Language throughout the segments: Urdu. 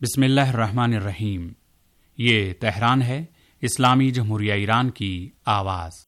बिस्मिल्लाहिर्रहमानिर्रहीम। ये तेहरान है, इस्लामी जमहूरिया ईरान की आवाज़।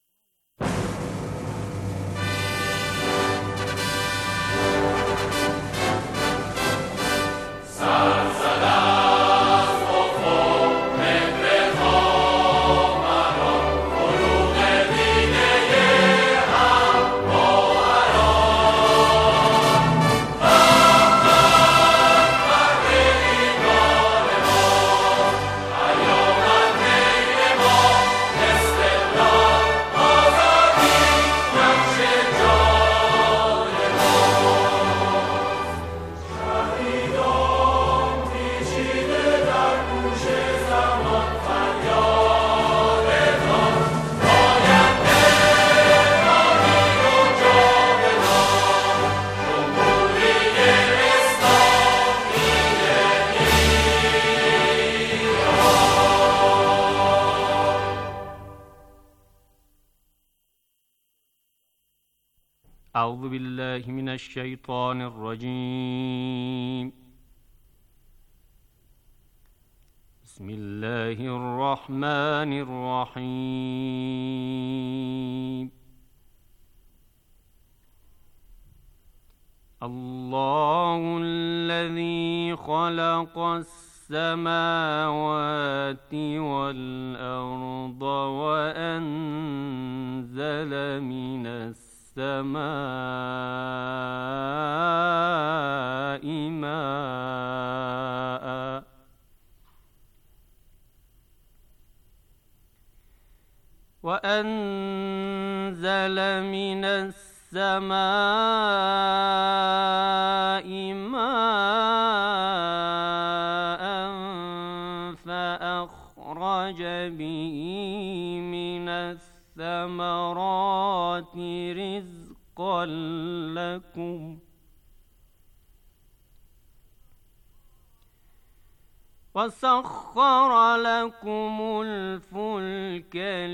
أعوذ بالله من الشيطان الرجيم. بسم الله الرحمن الرحيم. الله الذي خلق السماوات والأرض وأنزل من السماء ماء وأنزل من السماء ماء فأخرج به من الثمرات رزقا لكم وسخر لكم الفلك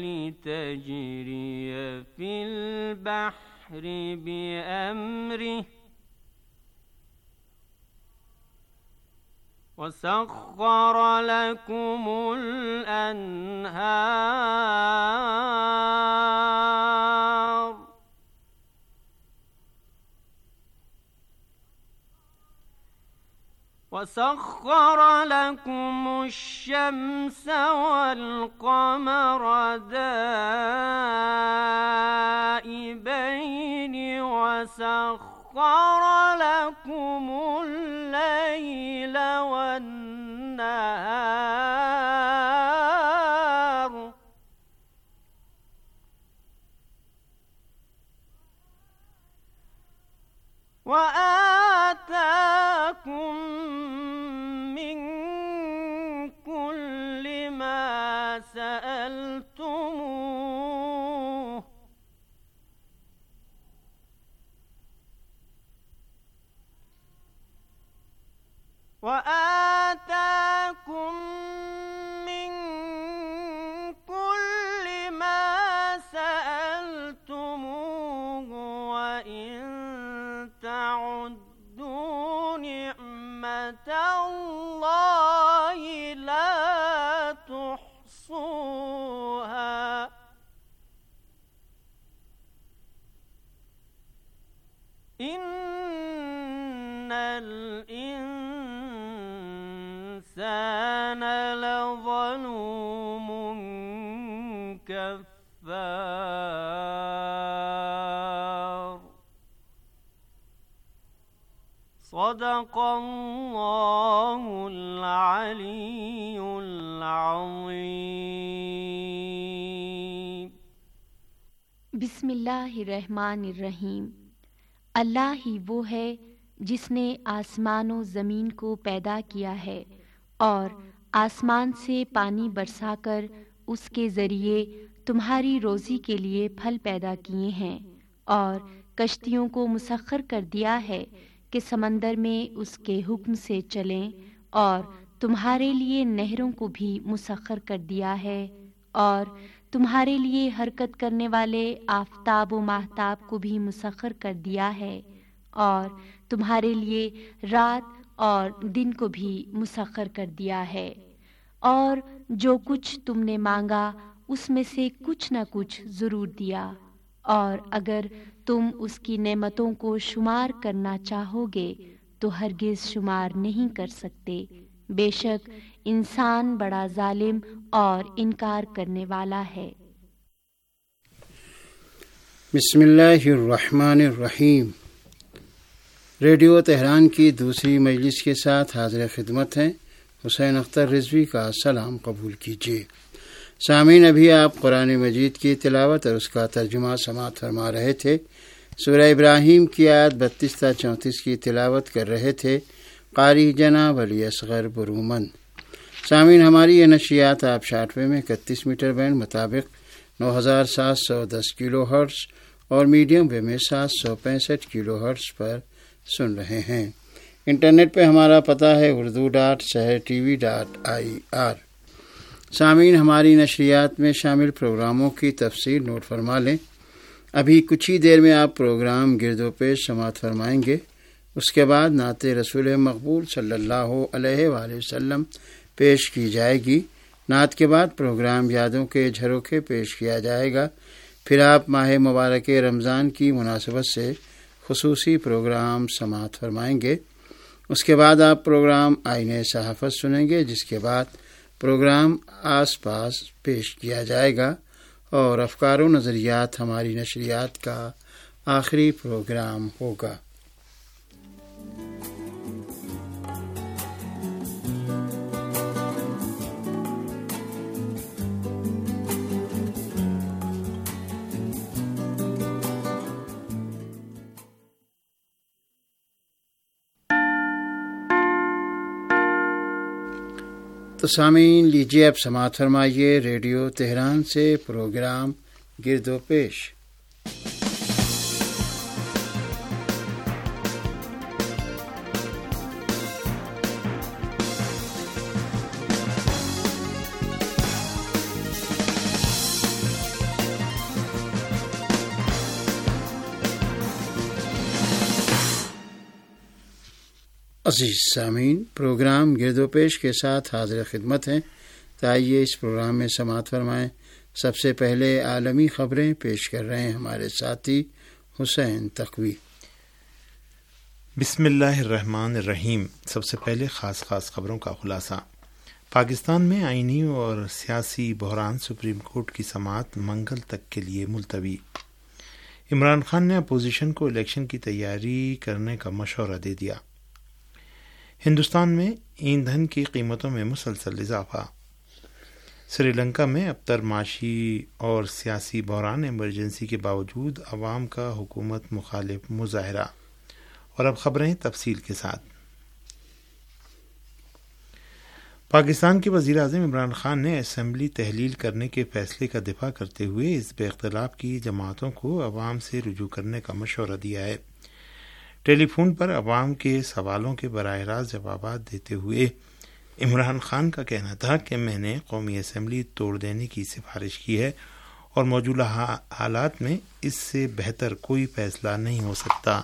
لتجري في البحر بأمره وسخر لكم الأنهار وسخر لكم الشمس والقمر دائبين وسخر لكم الليل والنهار وآتاكم من كل ما سألتموه وآتاكم من كل ما سألتموه وإن تعدوا نعمة الله لا تحصوها إن الإنسان لظلوم كفار. صدق الله العلي العظيم. बिस्मिल्लाहिर्रहमानिर्रहीम। अल्लाह ही वो है जिसने आसमान व ज़मीन को पैदा किया है और आसमान से पानी बरसाकर उसके ज़रिए तुम्हारी रोज़ी के लिए फल पैदा किए हैं और कश्तियों को मुसख्खर कर दिया है कि समंदर में उसके हुक्म से चलें और तुम्हारे लिए नहरों को भी मुसख्खर कर दिया है और तुम्हारे लिए हरकत करने वाले आफ़ताब व माहताब को भी मुसख्खर कर दिया है और तुम्हारे लिए रात اور دن کو بھی مسخر کر دیا ہے، اور جو کچھ تم نے مانگا اس میں سے کچھ نہ کچھ ضرور دیا، اور اگر تم اس کی نعمتوں کو شمار کرنا چاہو گے تو ہرگز شمار نہیں کر سکتے۔ بے شک انسان بڑا ظالم اور انکار کرنے والا ہے۔ بسم اللہ الرحمن الرحیم۔ ریڈیو تہران کی دوسری مجلس کے ساتھ حاضر خدمت ہیں حسین اختر رضوی کا سلام قبول کیجیے۔ سامعین، ابھی آپ قرآن مجید کی تلاوت اور اس کا ترجمہ سماعت فرما رہے تھے۔ سورہ ابراہیم کی آیت 32 تا 34 کی تلاوت کر رہے تھے قاری جناب علی اصغر برومند۔ سامعین، ہماری یہ نشریات آپ شارٹ ویو میں 31 میٹر بینڈ مطابق 9710 کلو ہرٹز اور میڈیم ویو میں 765 کلو ہرٹز پر سن رہے ہیں۔ انٹرنیٹ پہ ہمارا پتہ ہے urdu.sehrtv.ir۔ سامعین، ہماری نشریات میں شامل پروگراموں کی تفصیل نوٹ فرما لیں۔ ابھی کچھ ہی دیر میں آپ پروگرام گرد و پیش سماعت فرمائیں گے۔ اس کے بعد نعت رسول مقبول صلی اللہ علیہ وآلہ وسلم پیش کی جائے گی۔ نعت کے بعد پروگرام یادوں کے جھروکے پیش کیا جائے گا۔ پھر آپ ماہ مبارک رمضان کی مناسبت سے خصوصی پروگرام سماعت فرمائیں گے۔ اس کے بعد آپ پروگرام آئینِ صحافت سنیں گے، جس کے بعد پروگرام آس پاس پیش کیا جائے گا، اور افکار و نظریات ہماری نشریات کا آخری پروگرام ہوگا۔ تو سامعین، لیجیے اب سماعت فرمائیے ریڈیو تہران سے پروگرام گرد و پیش۔ عزیز سامعین، پروگرام گرد و پیش کے ساتھ حاضر خدمت ہیں۔ تو آئیے اس پروگرام میں سماعت فرمائیں۔ سب سے پہلے عالمی خبریں پیش کر رہے ہیں ہمارے ساتھی حسین تقوی۔ بسم اللہ الرحمن الرحیم۔ سب سے پہلے خاص خبروں کا خلاصہ۔ پاکستان میں آئینی اور سیاسی بحران، سپریم کورٹ کی سماعت منگل تک کے لیے ملتوی۔ عمران خان نے اپوزیشن کو الیکشن کی تیاری کرنے کا مشورہ دے دیا۔ ہندوستان میں ایندھن کی قیمتوں میں مسلسل اضافہ۔ سری لنکا میں ابتر معاشی اور سیاسی بحران، ایمرجنسی کے باوجود عوام کا حکومت مخالف مظاہرہ۔ اور اب خبریں تفصیل کے ساتھ۔ پاکستان کے وزیر اعظم عمران خان نے اسمبلی تحلیل کرنے کے فیصلے کا دفاع کرتے ہوئے حزب اختلاف کی جماعتوں کو عوام سے رجوع کرنے کا مشورہ دیا ہے۔ ٹیلی فون پر عوام کے سوالوں کے براہ راست جوابات دیتے ہوئے عمران خان کا کہنا تھا کہ میں نے قومی اسمبلی توڑ دینے کی سفارش کی ہے اور موجودہ حالات میں اس سے بہتر کوئی فیصلہ نہیں ہو سکتا۔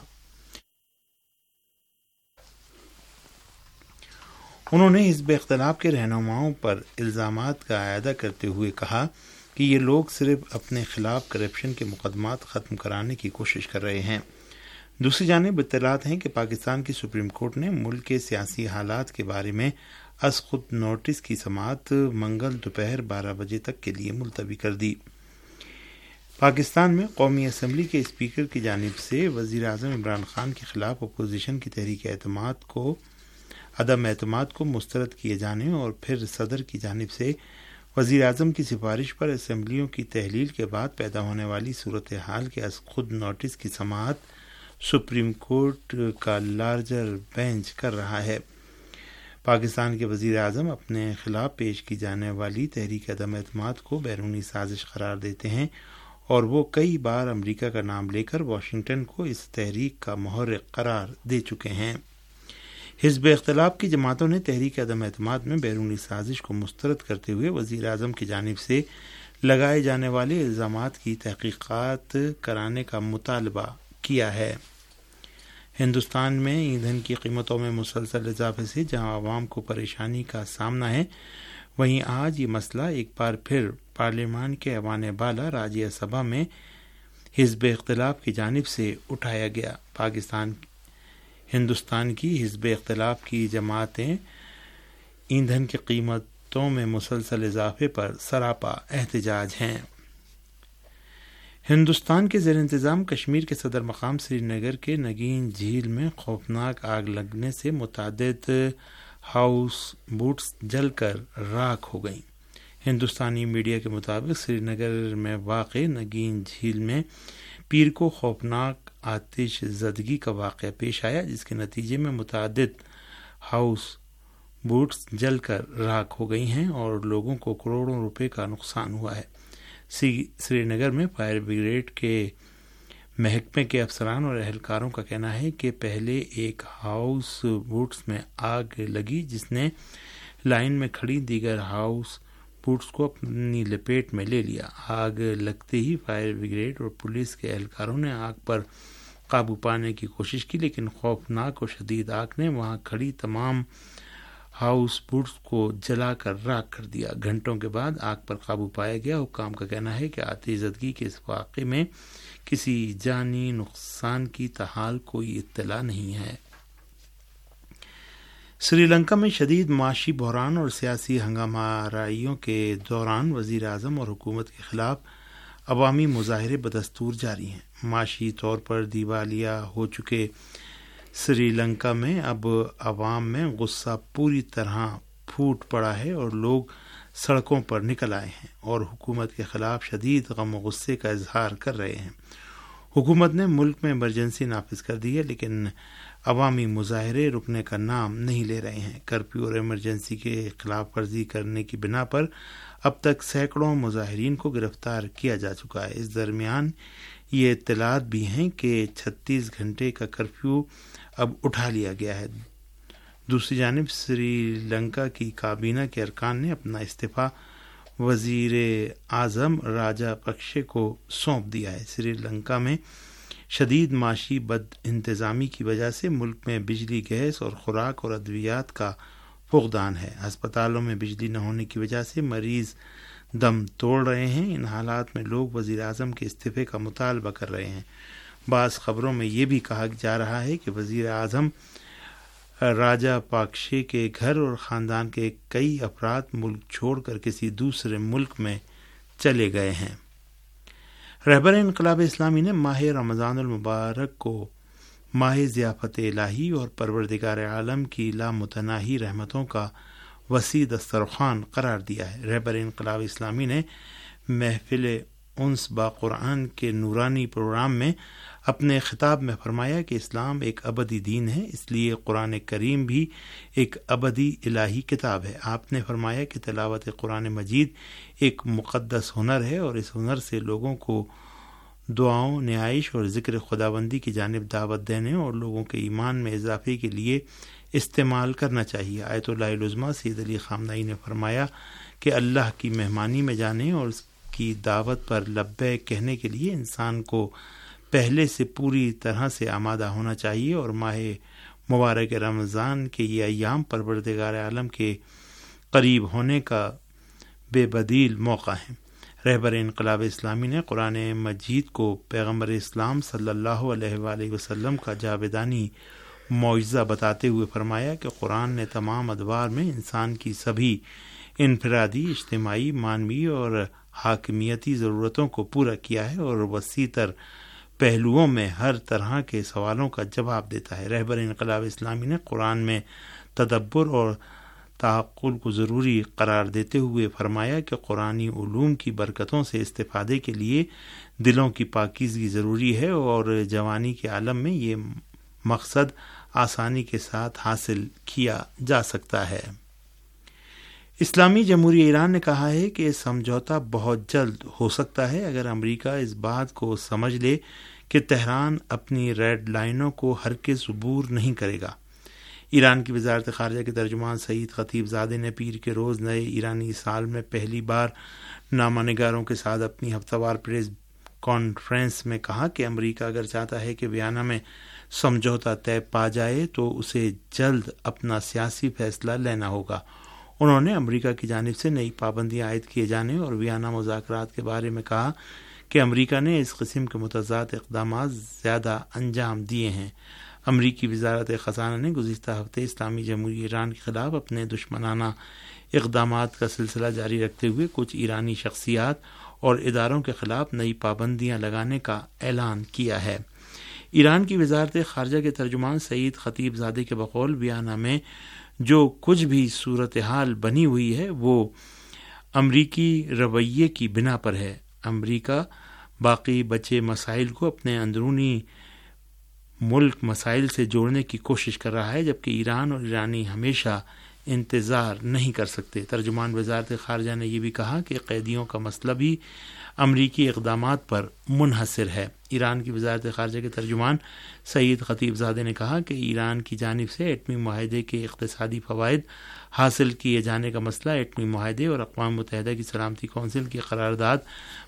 انہوں نے حزب اختلاف کے رہنماؤں پر الزامات کا اعادہ کرتے ہوئے کہا کہ یہ لوگ صرف اپنے خلاف کرپشن کے مقدمات ختم کرانے کی کوشش کر رہے ہیں۔ دوسری جانب اطلاعات ہیں کہ پاکستان کی سپریم کورٹ نے ملک کے سیاسی حالات کے بارے میں از خود نوٹس کی سماعت منگل دوپہر 12 بجے تک کے لیے ملتوی کر دی۔ پاکستان میں قومی اسمبلی کے اسپیکر کی جانب سے وزیر اعظم عمران خان کے خلاف اپوزیشن کی تحریک عدم اعتماد کو مسترد کیے جانے اور پھر صدر کی جانب سے وزیر اعظم کی سفارش پر اسمبلیوں کی تحلیل کے بعد پیدا ہونے والی صورتحال کے از خود نوٹس کی سماعت سپریم کورٹ کا لارجر بینچ کر رہا ہے۔ پاکستان کے وزیر اعظم اپنے خلاف پیش کی جانے والی تحریک عدم اعتماد کو بیرونی سازش قرار دیتے ہیں اور وہ کئی بار امریکہ کا نام لے کر واشنگٹن کو اس تحریک کا محرک قرار دے چکے ہیں۔ حزب اختلاف کی جماعتوں نے تحریک عدم اعتماد میں بیرونی سازش کو مسترد کرتے ہوئے وزیر اعظم کی جانب سے لگائے جانے والے الزامات کی تحقیقات کرانے کا مطالبہ کیا ہے۔ ہندوستان میں ایندھن کی قیمتوں میں مسلسل اضافے سے جہاں عوام کو پریشانی کا سامنا ہے، وہیں آج یہ مسئلہ ایک بار پھر پارلیمان کے ایوان بالا راجیہ سبھا میں حزب اختلاف کی جانب سے اٹھایا گیا۔ ہندوستان کی حزب اختلاف کی جماعتیں ایندھن کی قیمتوں میں مسلسل اضافے پر سراپا احتجاج ہیں۔ ہندوستان کے زیر انتظام کشمیر کے صدر مقام سری نگر کے نگین جھیل میں خوفناک آگ لگنے سے متعدد ہاؤس بوٹس جل کر راکھ ہو گئیں۔ ہندوستانی میڈیا کے مطابق سری نگر میں واقع نگین جھیل میں پیر کو خوفناک آتش زدگی کا واقعہ پیش آیا، جس کے نتیجے میں متعدد ہاؤس بوٹس جل کر راکھ ہو گئی ہیں اور لوگوں کو کروڑوں روپے کا نقصان ہوا ہے۔ سری نگر میں فائر بریگیڈ کے محکمے کے افسران اور اہلکاروں کا کہنا ہے کہ پہلے ایک ہاؤس بوٹس میں آگ لگی، جس نے لائن میں کھڑی دیگر ہاؤس بوٹس کو اپنی لپیٹ میں لے لیا۔ آگ لگتے ہی فائر بریگیڈ اور پولیس کے اہلکاروں نے آگ پر قابو پانے کی کوشش کی، لیکن خوفناک اور شدید آگ نے وہاں کھڑی تمام ہاؤس بوٹس کو جلا کر راکھ کر دیا۔ گھنٹوں کے بعد آگ پر قابو پایا گیا۔ حکام کا کہنا ہے کہ آتش زدگی کے اس واقعے میں کسی جانی نقصان کی تاحال کوئی اطلاع نہیں ہے۔ سری لنکا میں شدید معاشی بحران اور سیاسی ہنگامہ آرائیوں کے دوران وزیر اعظم اور حکومت کے خلاف عوامی مظاہرے بدستور جاری ہیں۔ معاشی طور پر دیوالیہ ہو چکے سری لنکا میں اب عوام میں غصہ پوری طرح پھوٹ پڑا ہے اور لوگ سڑکوں پر نکل آئے ہیں اور حکومت کے خلاف شدید غم و غصے کا اظہار کر رہے ہیں۔ حکومت نے ملک میں ایمرجنسی نافذ کر دی ہے، لیکن عوامی مظاہرے رکنے کا نام نہیں لے رہے ہیں۔ کرفیو اور ایمرجنسی کے خلاف ورزی کرنے کی بنا پر اب تک سینکڑوں مظاہرین کو گرفتار کیا جا چکا ہے۔ اس درمیان یہ اطلاعات بھی ہیں کہ 36 گھنٹے کا کرفیو اب اٹھا لیا گیا ہے۔ دوسری جانب سری لنکا کی کابینہ کے ارکان نے اپنا استعفیٰ وزیر اعظم راجا پکسے کو سونپ دیا ہے۔ سری لنکا میں شدید معاشی بد انتظامی کی وجہ سے ملک میں بجلی، گیس اور خوراک اور ادویات کا فقدان ہے۔ ہسپتالوں میں بجلی نہ ہونے کی وجہ سے مریض دم توڑ رہے ہیں۔ ان حالات میں لوگ وزیر اعظم کے استعفے کا مطالبہ کر رہے ہیں۔ بعض خبروں میں یہ بھی کہا جا رہا ہے کہ وزیر اعظم راجا پاکشے کے گھر اور خاندان کے کئی افراد ملک چھوڑ کر کسی دوسرے ملک میں چلے گئے ہیں۔ رہبر انقلاب اسلامی نے ماہ رمضان المبارک کو ماہ ضیافت الہی اور پروردگار عالم کی لامتناہی رحمتوں کا وسیع دسترخوان قرار دیا ہے۔ رہبر انقلاب اسلامی نے محفل انس با قرآن کے نورانی پروگرام میں اپنے خطاب میں فرمایا کہ اسلام ایک ابدی دین ہے، اس لیے قرآن کریم بھی ایک ابدی الہی کتاب ہے۔ آپ نے فرمایا کہ تلاوت قرآن مجید ایک مقدس ہنر ہے اور اس ہنر سے لوگوں کو دعاؤں، نیائش اور ذکر خداوندی کی جانب دعوت دینے اور لوگوں کے ایمان میں اضافے کے لیے استعمال کرنا چاہیے۔ آیت اللہ العظمیٰ سید علی خامنہئی نے فرمایا کہ اللہ کی مہمانی میں جانے اور اس کی دعوت پر لبیک کہنے کے لیے انسان کو پہلے سے پوری طرح سے آمادہ ہونا چاہیے اور ماہ مبارک رمضان کے یہ ایام پروردگار عالم کے قریب ہونے کا بے بدیل موقع ہیں۔ رہبر انقلاب اسلامی نے قرآن مجید کو پیغمبر اسلام صلی اللہ علیہ وآلہ وسلم کا جاویدانی معجزہ بتاتے ہوئے فرمایا کہ قرآن نے تمام ادوار میں انسان کی سبھی انفرادی، اجتماعی، مانوی اور حاکمیتی ضرورتوں کو پورا کیا ہے اور وسیع تر پہلوؤں میں ہر طرح کے سوالوں کا جواب دیتا ہے۔ رہبر انقلاب اسلامی نے قرآن میں تدبر اور تعقل کو ضروری قرار دیتے ہوئے فرمایا کہ قرآنی علوم کی برکتوں سے استفادے کے لیے دلوں کی پاکیزگی ضروری ہے اور جوانی کے عالم میں یہ مقصد آسانی کے ساتھ حاصل کیا جا سکتا ہے۔ اسلامی جمہوریہ ایران نے کہا ہے کہ سمجھوتہ بہت جلد ہو سکتا ہے اگر امریکہ اس بات کو سمجھ لے کہ تہران اپنی ریڈ لائنوں کو ہرگز عبور نہیں کرے گا۔ ایران کی وزارت خارجہ کے ترجمان سعید خطیب زادے نے پیر کے روز نئے ایرانی سال میں پہلی بار نامہ نگاروں کے ساتھ اپنی ہفتہ وار پریس کانفرنس میں کہا کہ امریکہ اگر چاہتا ہے کہ ویانا میں سمجھوتا طے پا جائے تو اسے جلد اپنا سیاسی فیصلہ لینا ہوگا۔ انہوں نے امریکہ کی جانب سے نئی پابندیاں عائد کیے جانے اور ویانا مذاکرات کے بارے میں کہا کہ امریکہ نے اس قسم کے متضاد اقدامات زیادہ انجام دیے ہیں۔ امریکی وزارت خزانہ نے گزشتہ ہفتے اسلامی جمہوریہ ایران کے خلاف اپنے دشمنانہ اقدامات کا سلسلہ جاری رکھتے ہوئے کچھ ایرانی شخصیات اور اداروں کے خلاف نئی پابندیاں لگانے کا اعلان کیا ہے۔ ایران کی وزارت خارجہ کے ترجمان سعید خطیب زادے کے بقول ویانا میں جو کچھ بھی صورتحال بنی ہوئی ہے وہ امریکی رویے کی بنا پر ہے۔ امریکہ باقی بچے مسائل کو اپنے اندرونی ملک مسائل سے جوڑنے کی کوشش کر رہا ہے، جبکہ ایران اور ایرانی ہمیشہ انتظار نہیں کر سکتے۔ ترجمان وزارت خارجہ نے یہ بھی کہا کہ قیدیوں کا مسئلہ بھی امریکی اقدامات پر منحصر ہے۔ ایران کی وزارت خارجہ کے ترجمان سعید خطیب زادے نے کہا کہ ایران کی جانب سے ایٹمی معاہدے کے اقتصادی فوائد حاصل کیے جانے کا مسئلہ ایٹمی معاہدے اور اقوام متحدہ کی سلامتی کونسل کی قرارداد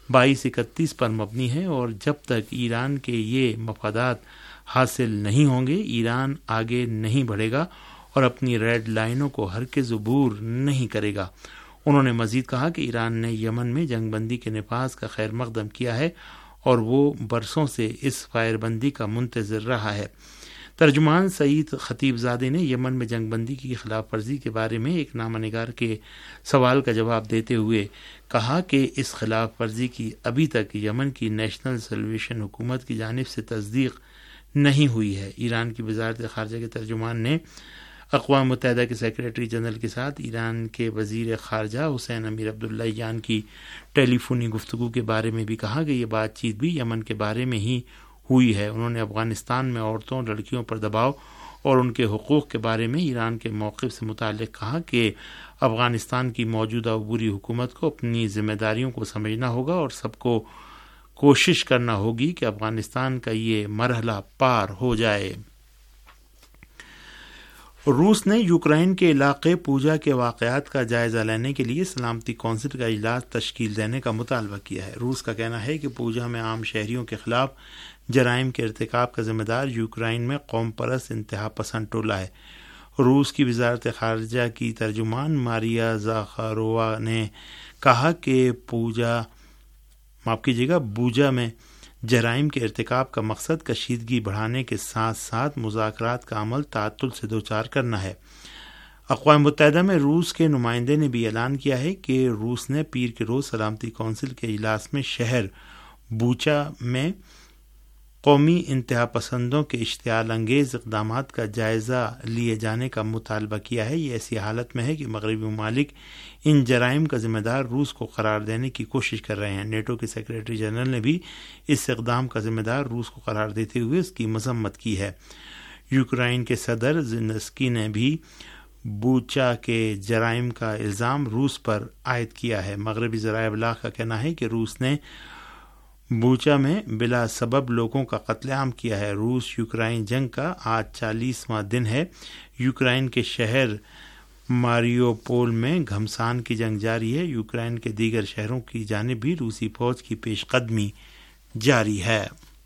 2231 پر مبنی ہے، اور جب تک ایران کے یہ مفادات حاصل نہیں ہوں گے ایران آگے نہیں بڑھے گا اور اپنی ریڈ لائنوں کو ہرگز عبور نہیں کرے گا۔ انہوں نے مزید کہا کہ ایران نے یمن میں جنگ بندی کے نفاذ کا خیر مقدم کیا ہے اور وہ برسوں سے اس فائر بندی کا منتظر رہا ہے۔ ترجمان سعید خطیب زادے نے یمن میں جنگ بندی کی خلاف ورزی کے بارے میں ایک نامہ نگار کے سوال کا جواب دیتے ہوئے کہا کہ اس خلاف ورزی کی ابھی تک یمن کی نیشنل سلویشن حکومت کی جانب سے تصدیق نہیں ہوئی ہے۔ ایران کی وزارت خارجہ کے ترجمان نے اقوام متحدہ کے سیکریٹری جنرل کے ساتھ ایران کے وزیر خارجہ حسین امیر عبداللہیان کی ٹیلی فونی گفتگو کے بارے میں بھی کہا کہ یہ بات چیت بھی یمن کے بارے میں ہی ہوئی ہے۔ انہوں نے افغانستان میں عورتوں لڑکیوں پر دباؤ اور ان کے حقوق کے بارے میں ایران کے موقف سے متعلق کہا کہ افغانستان کی موجودہ عبوری حکومت کو اپنی ذمہ داریوں کو سمجھنا ہوگا اور سب کو کوشش کرنا ہوگی کہ افغانستان کا یہ مرحلہ پار ہو جائے۔ روس نے یوکرائن کے علاقے پوجا کے واقعات کا جائزہ لینے کے لیے سلامتی کونسل کا اجلاس تشکیل دینے کا مطالبہ کیا ہے۔ روس کا کہنا ہے کہ پوجا میں عام شہریوں کے خلاف جرائم کے ارتکاب کا ذمہ دار یوکرائن میں قوم پرست انتہا پسند ٹولہ ہے۔ روس کی وزارت خارجہ کی ترجمان ماریا زاخاروا نے کہا کہ بوجا میں جرائم کے ارتکاب کا مقصد کشیدگی بڑھانے کے ساتھ ساتھ مذاکرات کا عمل تعطل سے دوچار کرنا ہے۔ اقوام متحدہ میں روس کے نمائندے نے بھی اعلان کیا ہے کہ روس نے پیر کے روز سلامتی کونسل کے اجلاس میں شہر بوچا میں قومی انتہا پسندوں کے اشتعال انگیز اقدامات کا جائزہ لیے جانے کا مطالبہ کیا ہے۔ یہ ایسی حالت میں ہے کہ مغربی ممالک ان جرائم کا ذمہ دار روس کو قرار دینے کی کوشش کر رہے ہیں۔ نیٹو کے سیکریٹری جنرل نے بھی اس اقدام کا ذمہ دار روس کو قرار دیتے ہوئے اس کی مذمت کی ہے۔ یوکرائن کے صدر زیلنسکی نے بھی بوچا کے جرائم کا الزام روس پر عائد کیا ہے۔ مغربی ذرائع ابلاغ کا کہنا ہے کہ روس نے بوچا میں بلا سبب لوگوں کا قتل عام کیا ہے۔ روس یوکرائن جنگ کا آج 40واں دن ہے۔ یوکرائن کے شہر ماریوپول میں گھمسان کی جنگ جاری ہے۔ یوکرائن کے دیگر شہروں کی جانب بھی روسی فوج کی پیش قدمی جاری ہے۔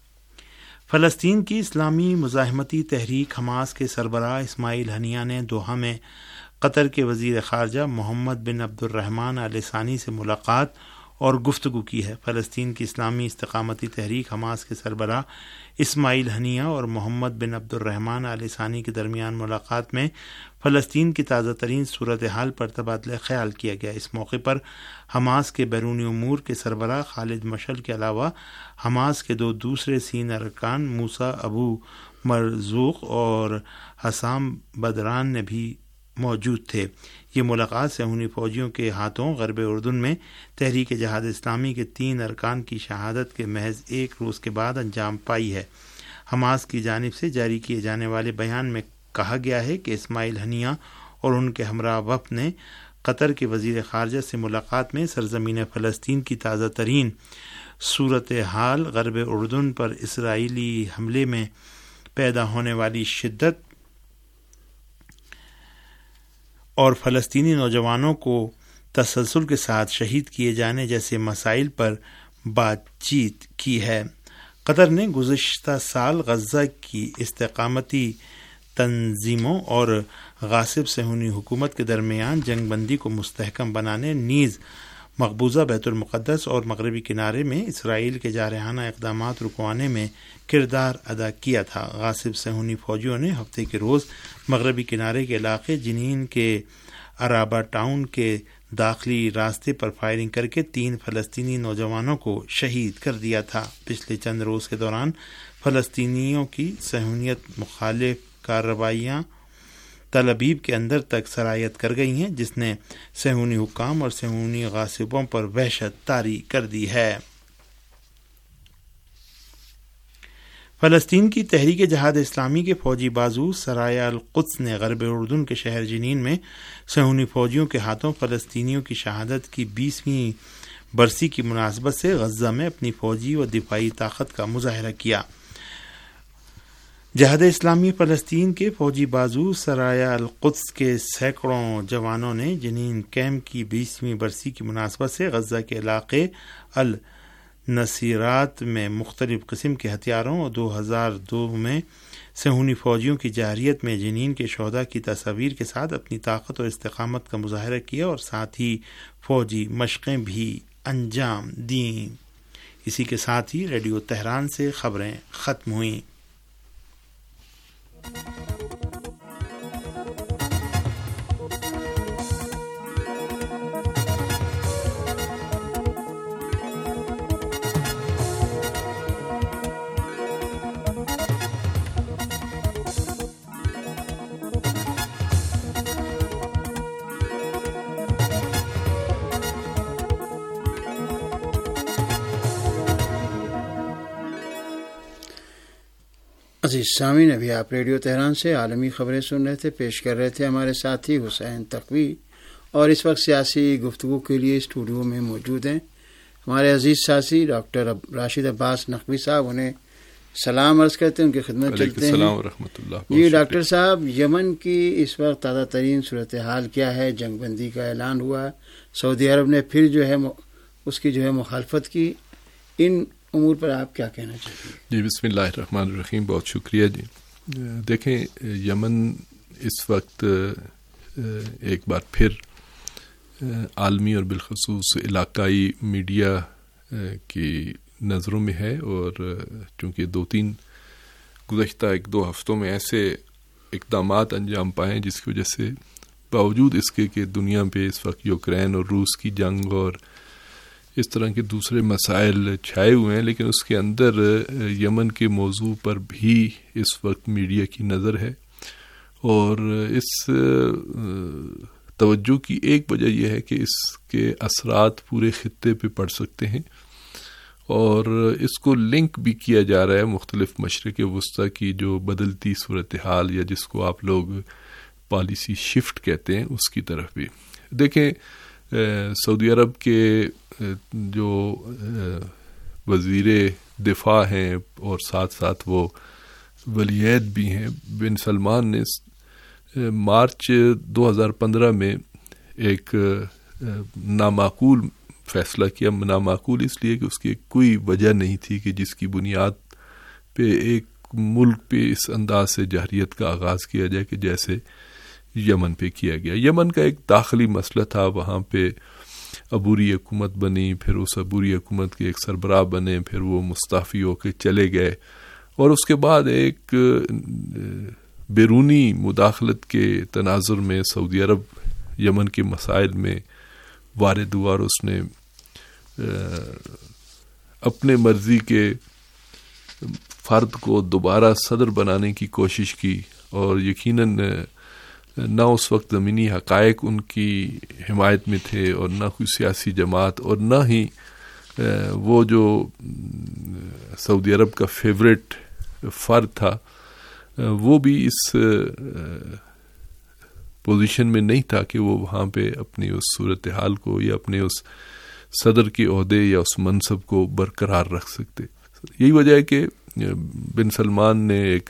فلسطین کی اسلامی مزاحمتی تحریک حماس کے سربراہ اسماعیل ہنیہ نے دوحہ میں قطر کے وزیر خارجہ محمد بن عبد الرحمن آل ثانی سے ملاقات اور گفتگو کی ہے۔ فلسطین کی اسلامی استقامتی تحریک حماس کے سربراہ اسماعیل ہنیہ اور محمد بن عبد الرحمن آل ثانی کے درمیان ملاقات میں فلسطین کی تازہ ترین صورتحال پر تبادلہ خیال کیا گیا۔ اس موقع پر حماس کے بیرونی امور کے سربراہ خالد مشعل کے علاوہ حماس کے دو دوسرے سینئر ارکان موسیٰ ابو مرزوق اور حسام بدران نے بھی موجود تھے۔ یہ ملاقات صہیونی فوجیوں کے ہاتھوں غرب اردن میں تحریک جہاد اسلامی کے 3 ارکان کی شہادت کے محض 1 روز کے بعد انجام پائی ہے۔ حماس کی جانب سے جاری کیے جانے والے بیان میں کہا گیا ہے کہ اسماعیل ہنیہ اور ان کے ہمراہ وفد نے قطر کے وزیر خارجہ سے ملاقات میں سرزمین فلسطین کی تازہ ترین صورتحال، غرب اردن پر اسرائیلی حملے میں پیدا ہونے والی شدت اور فلسطینی نوجوانوں کو تسلسل کے ساتھ شہید کیے جانے جیسے مسائل پر بات چیت کی ہے۔ قطر نے گزشتہ سال غزہ کی استقامتی تنظیموں اور غاصب صہیونی حکومت کے درمیان جنگ بندی کو مستحکم بنانے، نیز مقبوضہ بیت المقدس اور مغربی کنارے میں اسرائیل کے جارحانہ اقدامات رکوانے میں کردار ادا کیا تھا۔ غاصب صہیونی فوجیوں نے ہفتے کے روز مغربی کنارے کے علاقے جنین کے عرابہ ٹاؤن کے داخلی راستے پر فائرنگ کر کے 3 فلسطینی نوجوانوں کو شہید کر دیا تھا۔ پچھلے چند روز کے دوران فلسطینیوں کی صہیونیت مخالف کارروائیاں تل ابیب کے اندر تک سرایت کر گئی ہیں، جس نے صہیونی حکام اور صہیونی غاصبوں پر وحشت طاری کر دی ہے۔ فلسطین کی تحریک جہاد اسلامی کے فوجی بازو سرایا القدس نے غرب اردن کے شہر جنین میں صہیونی فوجیوں کے ہاتھوں فلسطینیوں کی شہادت کی 20ویں برسی کی مناسبت سے غزہ میں اپنی فوجی و دفاعی طاقت کا مظاہرہ کیا۔ جہاد اسلامی فلسطین کے فوجی بازو سرایا القدس کے سینکڑوں جوانوں نے جنین کیمپ کی 20ویں برسی کی مناسبت سے غزہ کے علاقے النصیرات میں مختلف قسم کے ہتھیاروں اور 2002 میں صہیونی فوجیوں کی جارحیت میں جنین کے شہداء کی تصاویر کے ساتھ اپنی طاقت اور استقامت کا مظاہرہ کیا اور ساتھ ہی فوجی مشقیں بھی انجام دیں۔ اسی کے ساتھ ہی ریڈیو تہران سے خبریں ختم ہوئیں۔ عزیز سامعین، ابھی آپ ریڈیو تہران سے عالمی خبریں سن رہے تھے، پیش کر رہے تھے ہمارے ساتھی حسین تقوی، اور اس وقت سیاسی گفتگو کے لیے اسٹوڈیو میں موجود ہیں ہمارے عزیز ساتھی ڈاکٹر راشد عباس نقوی صاحب۔ انہیں سلام عرض کرتے ہیں، ان کی خدمت چلتے ہیں۔ السلام ورحمۃ اللہ۔ جی ڈاکٹر صاحب، یمن کی اس وقت تازہ ترین صورتحال کیا ہے؟ جنگ بندی کا اعلان ہوا، سعودی عرب نے پھر جو ہے اس کی مخالفت کی، ان امور پر آپ کیا کہنا چاہتے ہیں؟ جی بسم اللہ الرحمن الرحیم، بہت شکریہ جی۔ دیکھیں، یمن اس وقت ایک بار پھر عالمی اور بالخصوص علاقائی میڈیا کی نظروں میں ہے، اور چونکہ 2-3 گزشتہ 1-2 ہفتوں میں ایسے اقدامات انجام پائے جس کی وجہ سے باوجود اس کے کہ دنیا پہ اس وقت یوکرین اور روس کی جنگ اور اس طرح کے دوسرے مسائل چھائے ہوئے ہیں، لیکن اس کے اندر یمن کے موضوع پر بھی اس وقت میڈیا کی نظر ہے، اور اس توجہ کی ایک وجہ یہ ہے کہ اس کے اثرات پورے خطے پہ پڑ سکتے ہیں، اور اس کو لنک بھی کیا جا رہا ہے مختلف مشرق وسطی کی جو بدلتی صورتحال، یا جس کو آپ لوگ پالیسی شفٹ کہتے ہیں، اس کی طرف بھی۔ دیکھیں، سعودی عرب کے جو وزیر دفاع ہیں اور ساتھ ساتھ وہ ولی عہد بھی ہیں، بن سلمان نے مارچ 2015 میں ایک نامعقول فیصلہ کیا۔ نامعقول اس لیے کہ اس کی کوئی وجہ نہیں تھی کہ جس کی بنیاد پہ ایک ملک پہ اس انداز سے جارحیت کا آغاز کیا جائے کہ جیسے یمن پہ کیا گیا۔ یمن کا ایک داخلی مسئلہ تھا، وہاں پہ عبوری حکومت بنی، پھر اس عبوری حکومت کے ایک سربراہ بنے، پھر وہ مستعفی ہو کے چلے گئے، اور اس کے بعد ایک بیرونی مداخلت کے تناظر میں سعودی عرب یمن کے مسائل میں وارد ہوا، اور اس نے اپنے مرضی کے فرد کو دوبارہ صدر بنانے کی کوشش کی، اور یقیناً نہ اس وقت زمینی حقائق ان کی حمایت میں تھے، اور نہ کوئی سیاسی جماعت، اور نہ ہی وہ جو سعودی عرب کا فیوریٹ فرد تھا وہ بھی اس پوزیشن میں نہیں تھا کہ وہ وہاں پہ اپنی اس صورتحال کو یا اپنے اس صدر کے عہدے یا اس منصب کو برقرار رکھ سکتے۔ یہی وجہ ہے کہ بن سلمان نے ایک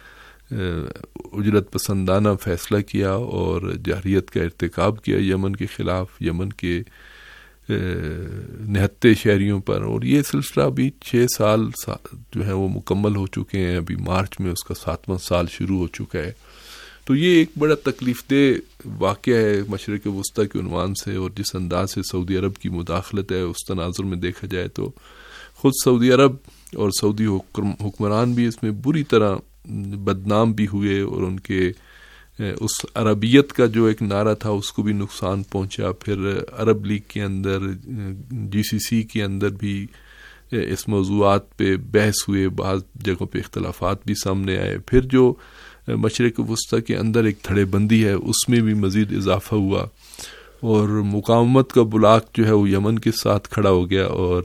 اجرت پسندانہ فیصلہ کیا اور جارحیت کا ارتکاب کیا یمن کے خلاف، یمن کے نہتے شہریوں پر، اور یہ سلسلہ ابھی 6 سال جو ہے وہ مکمل ہو چکے ہیں. ابھی مارچ میں اس کا 7واں سال شروع ہو چکا ہے. تو یہ ایک بڑا تکلیف دہ واقعہ ہے مشرق وسطیٰ کے عنوان سے، اور جس انداز سے سعودی عرب کی مداخلت ہے اس تناظر میں دیکھا جائے تو خود سعودی عرب اور سعودی حکمران بھی اس میں بری طرح بدنام بھی ہوئے، اور ان کے اس عربیت کا جو ایک نعرہ تھا اس کو بھی نقصان پہنچا. پھر عرب لیگ کے اندر، GCC کے اندر بھی اس موضوعات پہ بحث ہوئے، بعض جگہوں پہ اختلافات بھی سامنے آئے. پھر جو مشرق وسطیٰ کے اندر ایک دھڑے بندی ہے اس میں بھی مزید اضافہ ہوا، اور مقاومت کا بلاک جو ہے وہ یمن کے ساتھ کھڑا ہو گیا، اور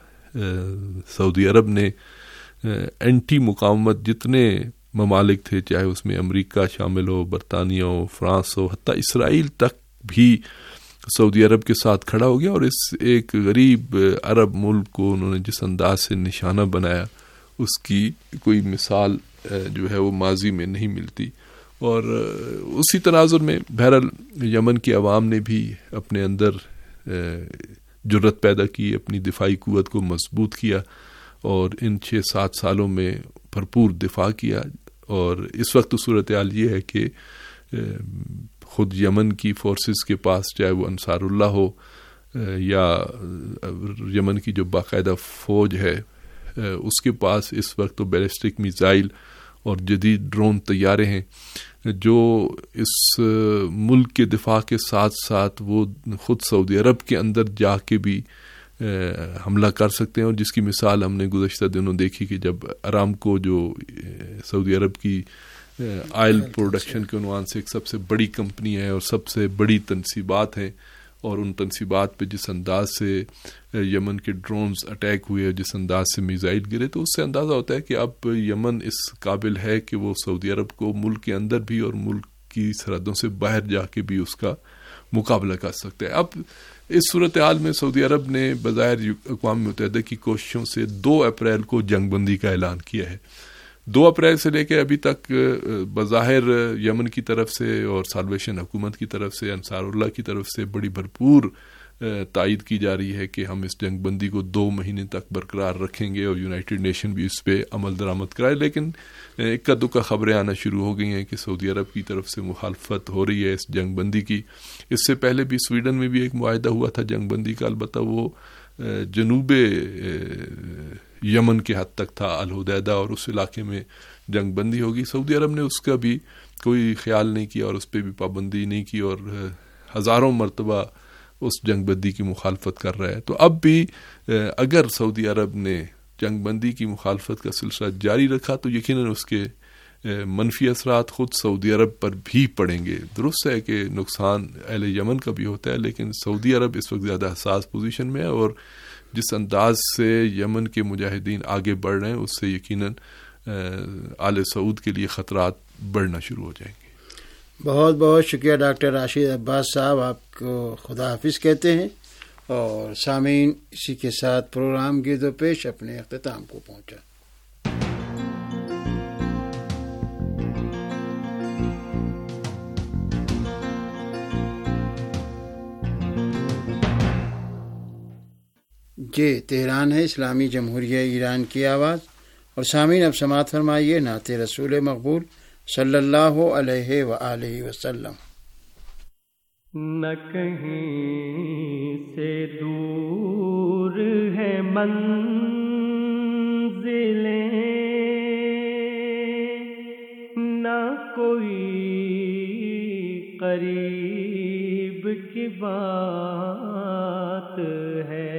سعودی عرب نے اینٹی مقاومت جتنے ممالک تھے، چاہے اس میں امریکہ شامل ہو، برطانیہ ہو، فرانس ہو، حتیٰ اسرائیل تک بھی سعودی عرب کے ساتھ کھڑا ہو گیا. اور اس ایک غریب عرب ملک کو انہوں نے جس انداز سے نشانہ بنایا اس کی کوئی مثال جو ہے وہ ماضی میں نہیں ملتی. اور اسی تناظر میں بہرحال یمن کی عوام نے بھی اپنے اندر جرت پیدا کی، اپنی دفاعی قوت کو مضبوط کیا، اور ان 6-7 سالوں میں بھرپور دفاع کیا. اور اس وقت صورتحال یہ ہے کہ خود یمن کی فورسز کے پاس، چاہے وہ انصار اللہ ہو یا یمن کی جو باقاعدہ فوج ہے، اس کے پاس اس وقت تو بیلسٹک میزائل اور جدید ڈرون طیارے ہیں جو اس ملک کے دفاع کے ساتھ ساتھ وہ خود سعودی عرب کے اندر جا کے بھی حملہ کر سکتے ہیں. اور جس کی مثال ہم نے گزشتہ دنوں دیکھی کہ جب ارامکو جو سعودی عرب کی آئل پروڈکشن کے عنوان سے ایک سب سے بڑی کمپنی ہے اور سب سے بڑی تنصیبات ہیں، اور ان تنصیبات پہ جس انداز سے یمن کے ڈرونز اٹیک ہوئے، جس انداز سے میزائل گرے، تو اس سے اندازہ ہوتا ہے کہ اب یمن اس قابل ہے کہ وہ سعودی عرب کو ملک کے اندر بھی اور ملک کی سرحدوں سے باہر جا کے بھی اس کا مقابلہ کر سکتے ہیں. اب اس صورتحال میں سعودی عرب نے بظاہر اقوام متحدہ کی کوششوں سے 2 اپریل کو جنگ بندی کا اعلان کیا ہے. 2 اپریل سے لے کے ابھی تک بظاہر یمن کی طرف سے اور سالویشن حکومت کی طرف سے، انصار اللہ کی طرف سے بڑی بھرپور تائید کی جا رہی ہے کہ ہم اس جنگ بندی کو 2 مہینے تک برقرار رکھیں گے، اور یونائٹڈ نیشن بھی اس پہ عمل درآمد کرائے. لیکن اکا دکا خبریں آنا شروع ہو گئی ہیں کہ سعودی عرب کی طرف سے مخالفت ہو رہی ہے اس جنگ بندی کی. اس سے پہلے بھی سویڈن میں بھی ایک معاہدہ ہوا تھا جنگ بندی کا، البتہ وہ جنوب یمن کے حد تک تھا، الحدیدہ، اور اس علاقے میں جنگ بندی ہوگی. سعودی عرب نے اس کا بھی کوئی خیال نہیں کیا اور اس پہ بھی پابندی نہیں کی، اور ہزاروں مرتبہ اس جنگ بندی کی مخالفت کر رہا ہے. تو اب بھی اگر سعودی عرب نے جنگ بندی کی مخالفت کا سلسلہ جاری رکھا تو یقیناً اس کے منفی اثرات خود سعودی عرب پر بھی پڑیں گے. درست ہے کہ نقصان اہل یمن کا بھی ہوتا ہے، لیکن سعودی عرب اس وقت زیادہ حساس پوزیشن میں ہے، اور جس انداز سے یمن کے مجاہدین آگے بڑھ رہے ہیں اس سے یقیناً آل سعود کے لیے خطرات بڑھنا شروع ہو جائیں گے. بہت بہت شکریہ ڈاکٹر راشد عباس صاحب، آپ کو خدا حافظ کہتے ہیں. اور سامعین، اسی کے ساتھ پروگرام گرد و پیش اپنے اختتام کو پہنچا. یہ تہران ہے، اسلامی جمہوریہ ایران کی آواز. اور سامعین، اب سماعت فرمائیے نعت رسول مقبول صلی اللہ علیہ وآلہ وسلم. نہ کہیں سے دور ہے منزلیں، نہ کوئی قریب کی بات ہے.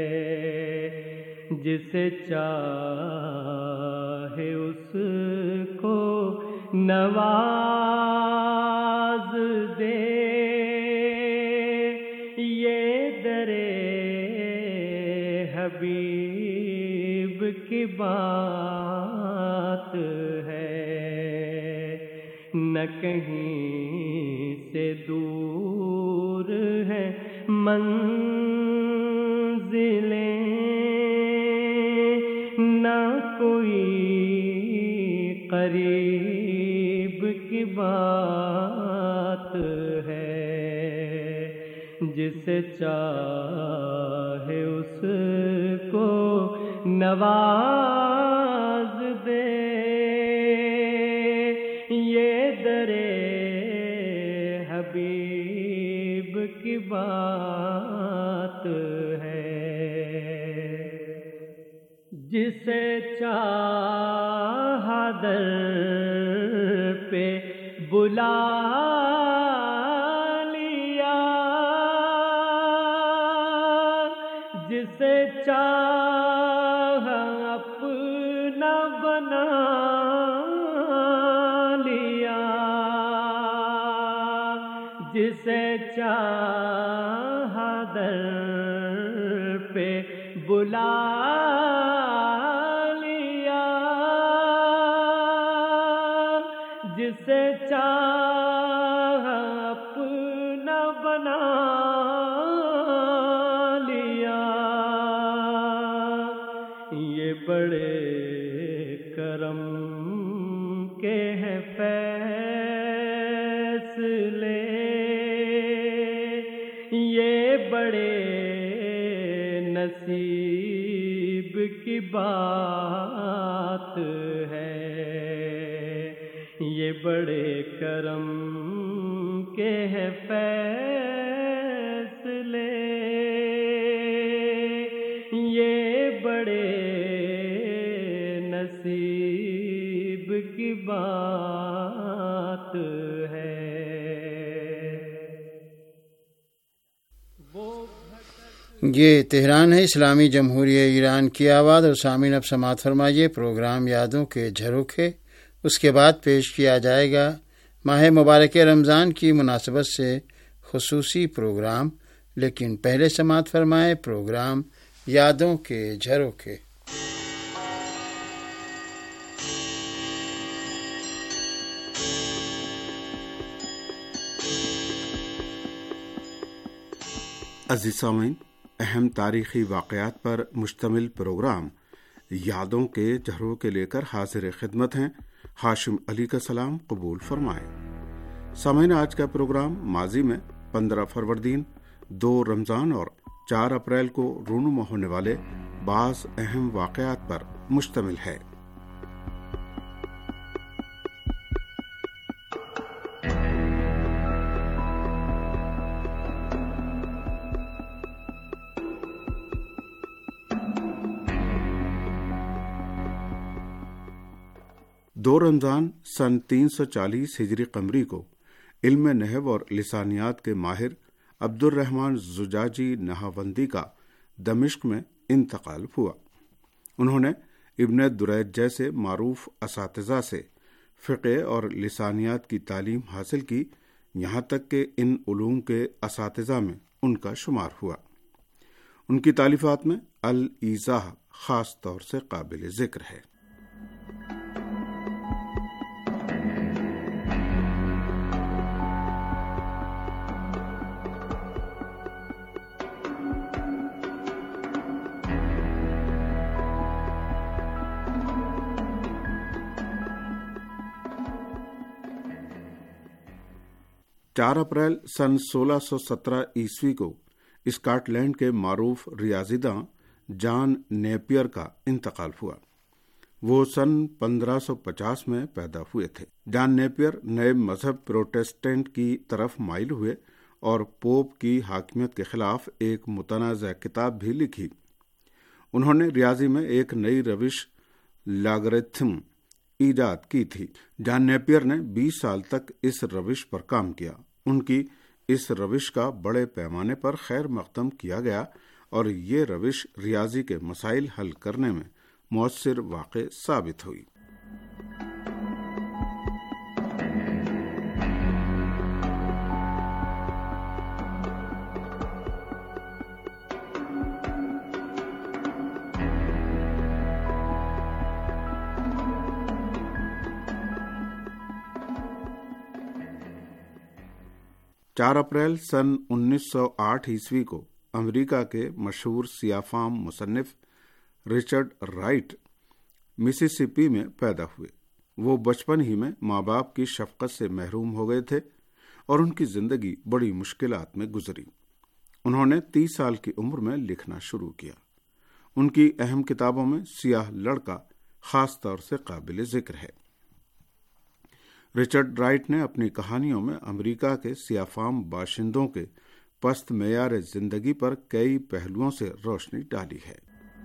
جسے چاہے اس کو نواز دے، یہ درے حبیب کی بات ہے. نہ کہیں سے دور ہے منزلیں، نہ کوئی قریب کی بات ہے. جس جسے چاہے اس کو نواز دے، یہ درے حبیب کی بات ہے۔ جسے چاہا در پہ بلا لیا، جسے چاہا اپنا بنا لیا، جسے چاہا در پہ بلا لیا، جسے چاہا اپنا بنا لیا، یہ بڑے کرم کے ہیں فیصلے، یہ بڑے نصیب کی بات ہے، یہ بڑے کرم کے ہیں فیصلے، یہ بڑے نصیب کی بات ہے۔ یہ تہران ہے، اسلامی جمہوریہ ایران کی آواز، اور سامعین اب سماعت فرمائیے پروگرام یادوں کے جھروکے۔ اس کے بعد پیش کیا جائے گا ماہ مبارک رمضان کی مناسبت سے خصوصی پروگرام، لیکن پہلے سماعت فرمائے پروگرام یادوں کے جھروکے۔ عزیز سامعین، اہم تاریخی واقعات پر مشتمل پروگرام یادوں کے جھروکے لے کر حاضر خدمت ہیں۔ ہاشم علی کا سلام قبول فرمائے۔ سامعین، آج کا پروگرام ماضی میں 15 فروردین، 2 رمضان اور 4 اپریل کو رونما ہونے والے بعض اہم واقعات پر مشتمل ہے۔ دو رمضان سن 340 ہجری قمری کو علم نحو اور لسانیات کے ماہر عبد الرحمن زجاجی نہاوندی کا دمشق میں انتقال ہوا۔ انہوں نے ابن دریج جیسے معروف اساتذہ سے فقہ اور لسانیات کی تعلیم حاصل کی، یہاں تک کہ ان علوم کے اساتذہ میں ان کا شمار ہوا۔ ان کی تالیفات میں الایضاح خاص طور سے قابل ذکر ہے۔ چار اپریل سن 1617 عیسوی کو اسکاٹ لینڈ کے معروف ریاضی داں جان نیپیئر کا انتقال ہوا۔ وہ سن 1550 میں پیدا ہوئے تھے۔ جان نیپیئر نئے مذہب پروٹیسٹنٹ کی طرف مائل ہوئے اور پوپ کی حاکمیت کے خلاف ایک متنازع کتاب بھی لکھی۔ انہوں نے ریاضی میں ایک نئی روش لاگرتھم ایجاد کی تھی۔ جان نیپیئر نے 20 سال تک اس روش پر کام کیا۔ ان کی اس روش کا بڑے پیمانے پر خیر مقدم کیا گیا اور یہ روش ریاضی کے مسائل حل کرنے میں مؤثر واقع ثابت ہوئی۔ چار اپریل سن 1908 عیسوی کو امریکہ کے مشہور سیاہ فام مصنف رچرڈ رائٹ مسیسپی میں پیدا ہوئے۔ وہ بچپن ہی میں ماں باپ کی شفقت سے محروم ہو گئے تھے اور ان کی زندگی بڑی مشکلات میں گزری۔ انہوں نے 30 سال کی عمر میں لکھنا شروع کیا۔ ان کی اہم کتابوں میں سیاہ لڑکا خاص طور سے قابل ذکر ہے۔ رچرڈ رائٹ نے اپنی کہانیوں میں امریکہ کے سیاہ فام باشندوں کے پست معیار زندگی پر کئی پہلوؤں سے روشنی ڈالی ہے۔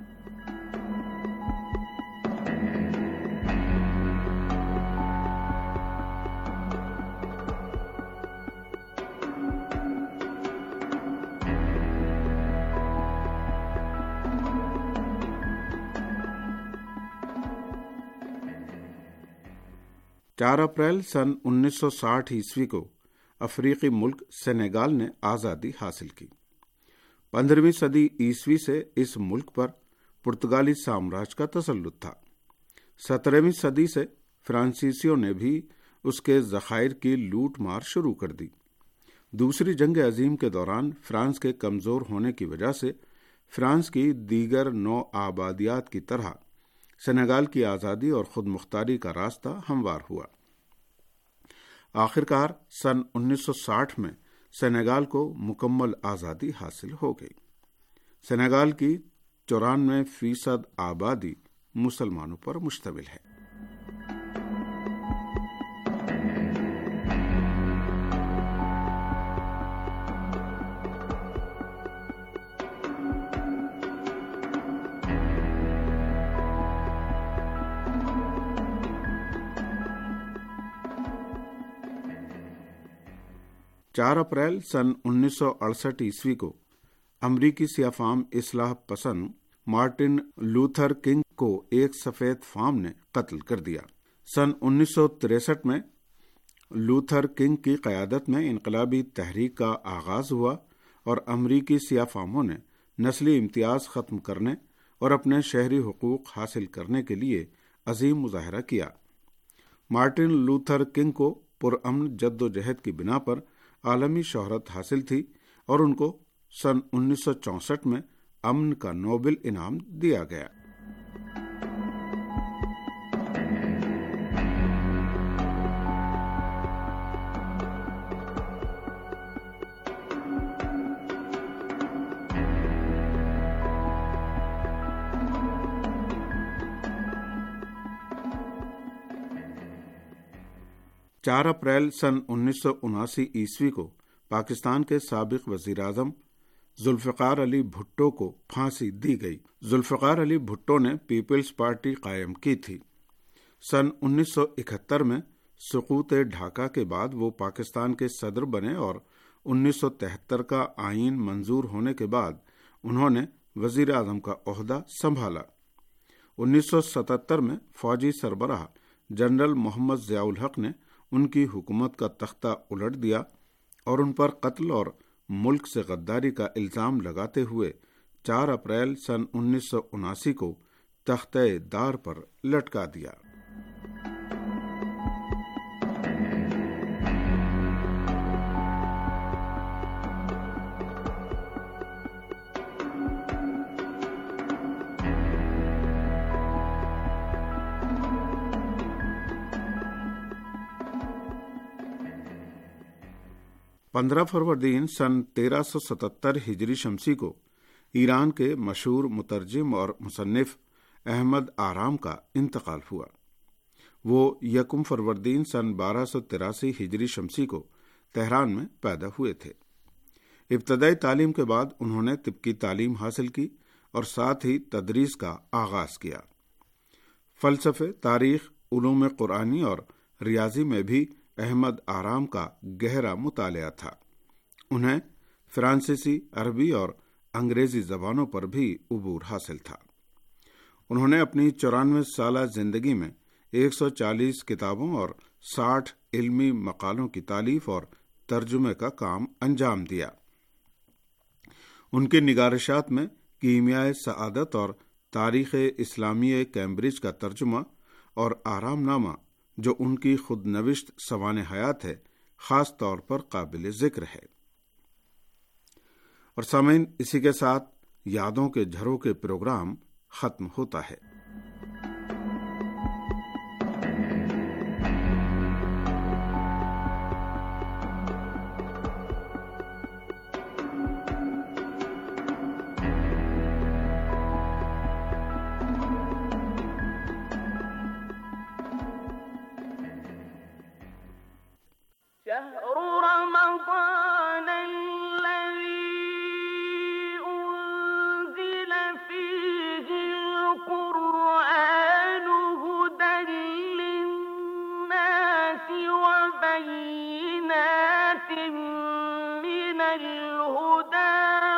چار اپریل سن 1960 عیسوی کو افریقی ملک سینیگال نے آزادی حاصل کی۔ 15ویں صدی عیسوی سے اس ملک پر پرتگالی سامراج کا تسلط تھا۔ 17ویں صدی سے فرانسیسیوں نے بھی اس کے ذخائر کی لوٹ مار شروع کر دی۔ دوسری جنگ عظیم کے دوران فرانس کے کمزور ہونے کی وجہ سے فرانس کی دیگر نو آبادیات کی طرح سینیگال کی آزادی اور خود مختاری کا راستہ ہموار ہوا۔ آخرکار سن 1960 میں سینیگال کو مکمل آزادی حاصل ہو گئی۔ سینیگال کی 94% آبادی مسلمانوں پر مشتمل ہے۔ چار اپریل سن 1968 عیسوی کو امریکی سیاہ فام اصلاح پسند مارٹن لوتھر کنگ کو ایک سفید فام نے قتل کر دیا۔ سن 1963 میں لوتھر کنگ کی قیادت میں انقلابی تحریک کا آغاز ہوا اور امریکی سیاہ فاموں نے نسلی امتیاز ختم کرنے اور اپنے شہری حقوق حاصل کرنے کے لیے عظیم مظاہرہ کیا۔ مارٹن لوتھر کنگ کو پرامن جد و جہد کی بنا پر عالمی شہرت حاصل تھی اور ان کو سن 1964 میں امن کا نوبل انعام دیا گیا۔ چار اپریل سن 1979 عیسوی کو پاکستان کے سابق وزیر اعظم ذوالفقار علی بھٹو کو پھانسی دی گئی۔ ذوالفقار علی بھٹو نے پیپلز پارٹی قائم کی تھی۔ سن 1971 میں سقوط ڈھاکہ کے بعد وہ پاکستان کے صدر بنے اور 1973 کا آئین منظور ہونے کے بعد انہوں نے وزیر اعظم کا عہدہ سنبھالا۔ 1977 میں فوجی سربراہ جنرل محمد ضیاء الحق نے ان کی حکومت کا تختہ الٹ دیا اور ان پر قتل اور ملک سے غداری کا الزام لگاتے ہوئے 4 اپریل سن 1979 کو تختہ دار پر لٹکا دیا۔ پندرہ فروردین سن 1377 ہجری شمسی کو ایران کے مشہور مترجم اور مصنف احمد آرام کا انتقال ہوا۔ وہ 1 فروردین سن 1283 ہجری شمسی کو تہران میں پیدا ہوئے تھے۔ ابتدائی تعلیم کے بعد انہوں نے طب کی تعلیم حاصل کی اور ساتھ ہی تدریس کا آغاز کیا۔ فلسفے، تاریخ، علوم قرآنی اور ریاضی میں بھی احمد آرام کا گہرا مطالعہ تھا۔ انہیں فرانسیسی، عربی اور انگریزی زبانوں پر بھی عبور حاصل تھا۔ انہوں نے اپنی 94 سالہ زندگی میں 140 کتابوں اور 60 علمی مقالوں کی تالیف اور ترجمے کا کام انجام دیا۔ ان کی نگارشات میں کیمیائے سعادت اور تاریخ اسلامی کیمبرج کا ترجمہ اور آرام نامہ جو ان کی خود نوشت سوانح حیات ہے خاص طور پر قابل ذکر ہے۔ اور سامعین، اسی کے ساتھ یادوں کے جھروکے پروگرام ختم ہوتا ہے۔ رمضان الذي أنزل فيه القرآن هدى للناس وبينات من الهدى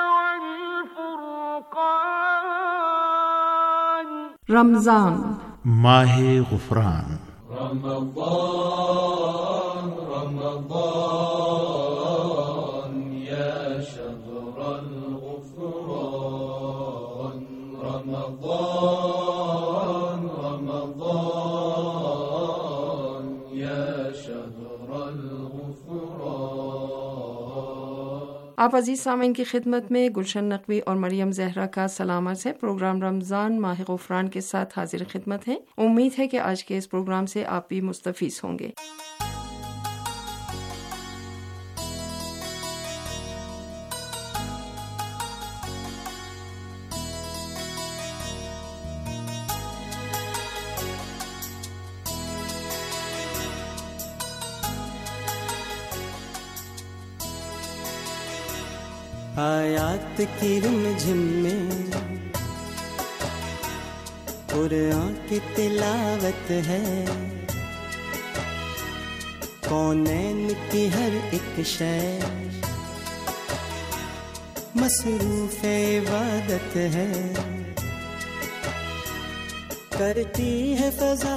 والفرقان رمضان ماہ غفران. رمضان رمضان يا شهر الغفران رمضان رمضان يا شهر الغفران. آپ عزیز سامعین کی خدمت میں گلشن نقوی اور مریم زہرا کا سلام عرض ہے. پروگرام رمضان ماہ غفران کے ساتھ حاضر خدمت ہیں. امید ہے کہ آج کے اس پروگرام سے آپ بھی مستفیض ہوں گے. آیات کی رمجھم میں قرآن کی تلاوت ہے، کونین کی ہر ایک شے مصروف عبادت ہے، کرتی ہے فضا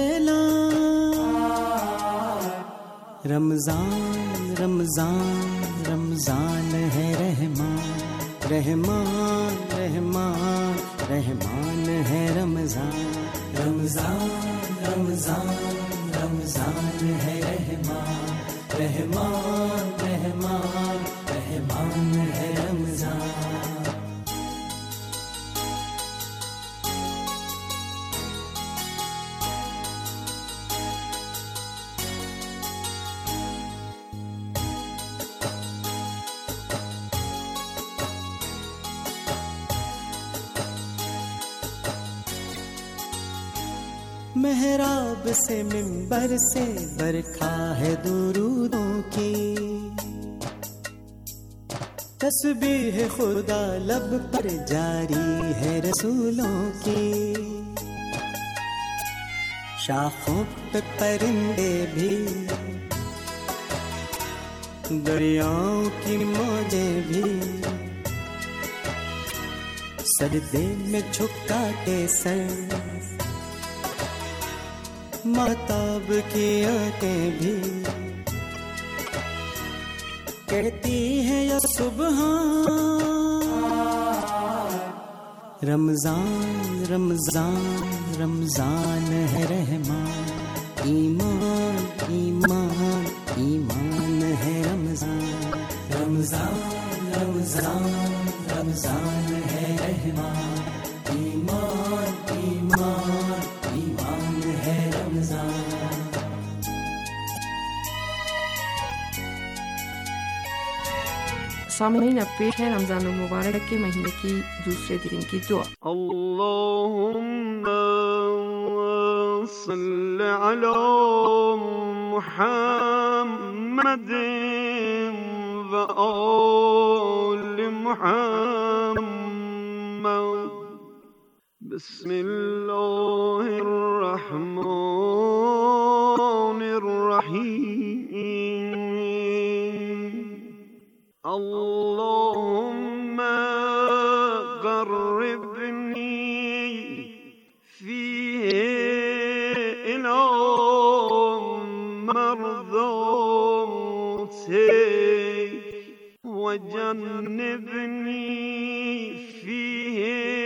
اعلان رمضان رمضان رمضان ہے رحمان رحمان رحمان رحمان ہے رمضان رمضان رمضان رمضان ہے رحمان رحمان رحمان رحمان ہے رمضان. محراب سے منبر سے برکھا ہے درودوں کی، تسبیح خدا لب پر جاری ہے رسولوں کی، شاخوں پہ پرندے بھی، دریاؤں کی موجیں بھی، سجدے میں جھکا کے سر، مہتاب کی آنکھیں بھی کہتی ہے یا سبحان رمضان رمضان رمضان ہے رحمان ایمان ایمان ایمان ہے رمضان رمضان رمضان رمضان ہے رحمان ایمان ایمان ایمان ہے رمضان. سامعین اب پیش ہے رمضان المبارک کے مہینے کی دوسرے دن کی دعا. اللہم صل علی محمد و آل محمد بسم اللہ الرحمن الرحیم. اللهم قربني فيه إلى مرضاتك وجنبني فيه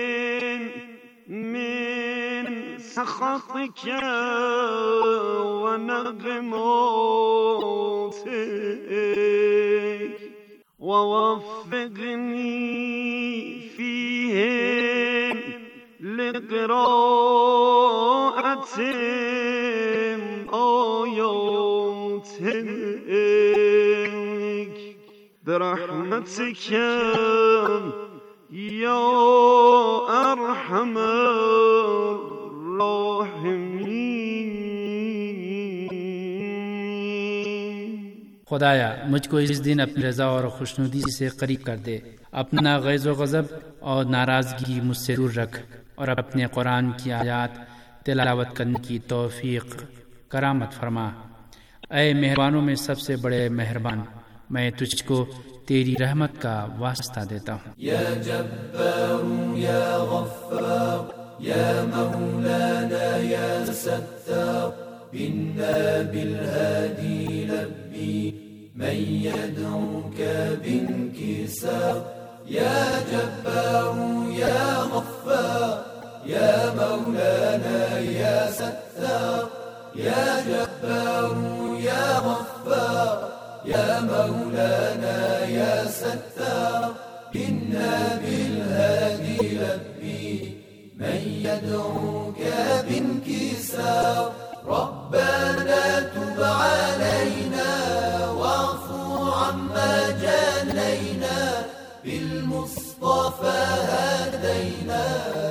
من سخطك ونقماتك ووفقني فيهم لقراءة آياتك برحمتك يا أرحم الراحمين. خدایا مجھ کو اس دن اپنی رضا اور خوشنودی سے قریب کر دے، اپنا غیظ و غضب اور ناراضگی مجھ سے دور رکھ، اور اپنے قرآن کی آیات تلاوت کرنے کی توفیق کرامت فرما۔ اے مہربانوں میں سب سے بڑے مہربان، میں تجھ کو تیری رحمت کا واسطہ دیتا ہوں۔ یا جبار یا غفار یا مولانا یا ستار بنا بالهادي لبي من يدعوك بانكسار يا جبار يا غفار يا مولانا يا ستار يا جبار يا غفار يا مولانا يا ستار بنا بالهادي لبي من يدعوك بانكسار ربنا تب علينا واعفو عما جنينا بالمصطفى هدينا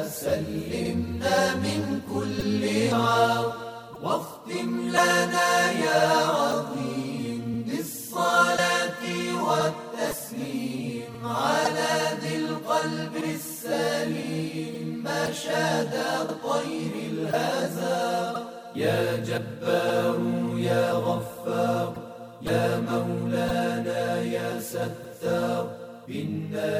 سلمنا من كل عار واختم لنا يا عظيم بالصلاة والتسليم على ذي القلب السليم مشاد الطير الهزار يا جبار يا غفار يا مولانا يا ستار بنا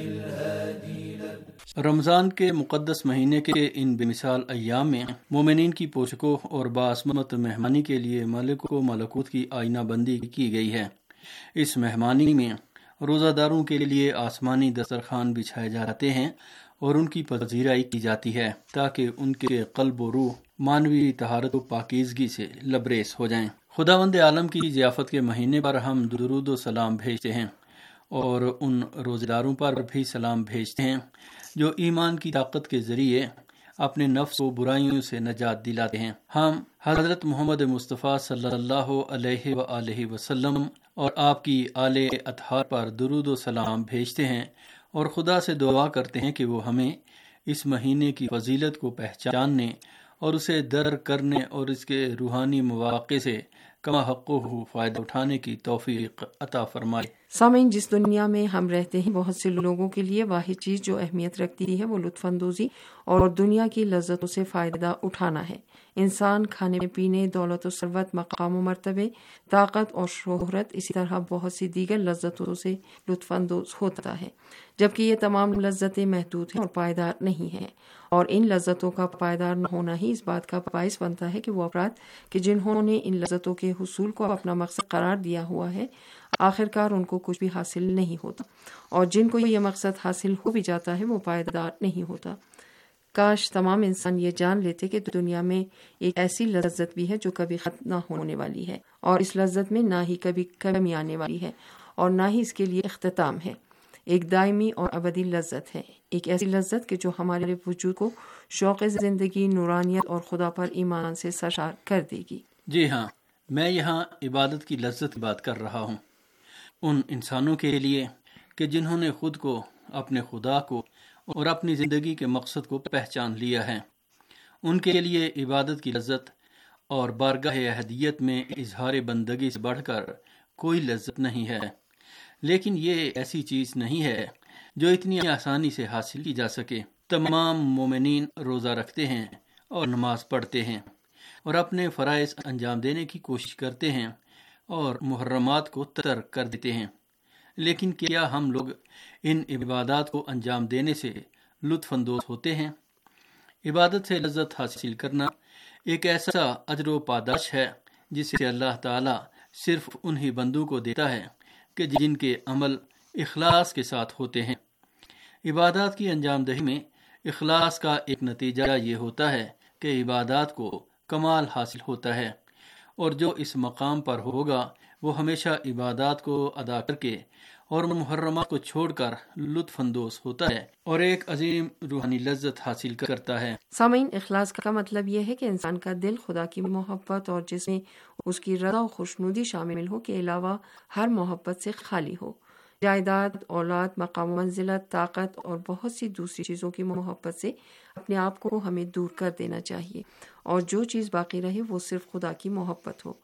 بالهادي رمضان کے مقدس مہینے کے ان بے مثال ایام میں مومنین کی پوشکوں اور باعظمت مہمانی کے لیے ملک و ملکوت کی آئینہ بندی کی گئی ہے۔ اس مہمانی میں روزہ داروں کے لیے آسمانی دسترخوان بچھائے جاتے ہیں اور ان کی پذیرائی کی جاتی ہے تاکہ ان کے قلب و روح مانوی طہارت و پاکیزگی سے لبریز ہو جائیں۔ خداوند عالم کی ضیافت کے مہینے پر ہم درود و سلام بھیجتے ہیں اور ان روزہ داروں پر بھی سلام بھیجتے ہیں جو ایمان کی طاقت کے ذریعے اپنے نفس کو برائیوں سے نجات دلاتے ہیں۔ ہم حضرت محمد مصطفیٰ صلی اللہ علیہ وآلہ وسلم اور آپ کی آل اطہار پر درود و سلام بھیجتے ہیں اور خدا سے دعا کرتے ہیں کہ وہ ہمیں اس مہینے کی فضیلت کو پہچاننے اور اسے درک کرنے اور اس کے روحانی مواقع سے کما حقہ فائدہ اٹھانے کی توفیق عطا فرمائے۔ سامعین، جس دنیا میں ہم رہتے ہیں بہت سے لوگوں کے لیے واحد چیز جو اہمیت رکھتی ہے وہ لطف اندوزی اور دنیا کی لذتوں سے فائدہ اٹھانا ہے۔ انسان کھانے پینے، دولت و ثروت، مقام و مرتبے، طاقت اور شہرت، اسی طرح بہت سی دیگر لذتوں سے لطف اندوز ہوتا ہے، جبکہ یہ تمام لذتیں محدود ہیں اور پائیدار نہیں ہیں، اور ان لذتوں کا پائیدار نہ ہونا ہی اس بات کا باعث بنتا ہے کہ وہ افراد کہ جنہوں نے ان لذتوں کے حصول کو اپنا مقصد قرار دیا ہوا ہے آخرکار ان کو کچھ بھی حاصل نہیں ہوتا، اور جن کو یہ مقصد حاصل ہو بھی جاتا ہے وہ پائیدار نہیں ہوتا۔ کاش تمام انسان یہ جان لیتے کہ دنیا میں ایک ایسی لذت بھی ہے جو کبھی ختم نہ ہونے والی ہے، اور اس لذت میں نہ ہی کبھی کمی آنے والی ہے اور نہ ہی اس کے لیے اختتام ہے۔ ایک دائمی اور ابدی لذت ہے، ایک ایسی لذت کہ جو ہمارے وجود کو شوق زندگی، نورانیت اور خدا پر ایمان سے سرشار کر دے گی۔ جی ہاں، میں یہاں عبادت کی لذت کی بات کر رہا ہوں، ان انسانوں کے لیے کہ جنہوں نے خود کو، اپنے خدا کو اور اپنی زندگی کے مقصد کو پہچان لیا ہے۔ ان کے لیے عبادت کی لذت اور بارگاہ احدیت میں اظہار بندگی سے بڑھ کر کوئی لذت نہیں ہے، لیکن یہ ایسی چیز نہیں ہے جو اتنی آسانی سے حاصل کی جا سکے۔ تمام مومنین روزہ رکھتے ہیں اور نماز پڑھتے ہیں اور اپنے فرائض انجام دینے کی کوشش کرتے ہیں اور محرمات کو ترک کر دیتے ہیں، لیکن کیا ہم لوگ ان عبادات کو انجام دینے سے لطف اندوز ہوتے ہیں؟ عبادت سے لذت حاصل کرنا ایک ایسا اجر و پاداش ہے جسے اللہ تعالی صرف انہی بندوں کو دیتا ہے کہ جن کے عمل اخلاص کے ساتھ ہوتے ہیں۔ عبادات کی انجام دہی میں اخلاص کا ایک نتیجہ یہ ہوتا ہے کہ عبادات کو کمال حاصل ہوتا ہے، اور جو اس مقام پر ہوگا وہ ہمیشہ عبادات کو ادا کر کے اور محرمات کو چھوڑ کر لطف اندوز ہوتا ہے اور ایک عظیم روحانی لذت حاصل کرتا ہے۔ سامعین، اخلاص کا مطلب یہ ہے کہ انسان کا دل خدا کی محبت اور جس میں اس کی رضا و خوشنودی شامل ہو کے علاوہ ہر محبت سے خالی ہو۔ جائیداد، اولاد، مقام و منزلت، طاقت اور بہت سی دوسری چیزوں کی محبت سے اپنے آپ کو ہمیں دور کر دینا چاہیے، اور جو چیز باقی رہے وہ صرف خدا کی محبت ہو۔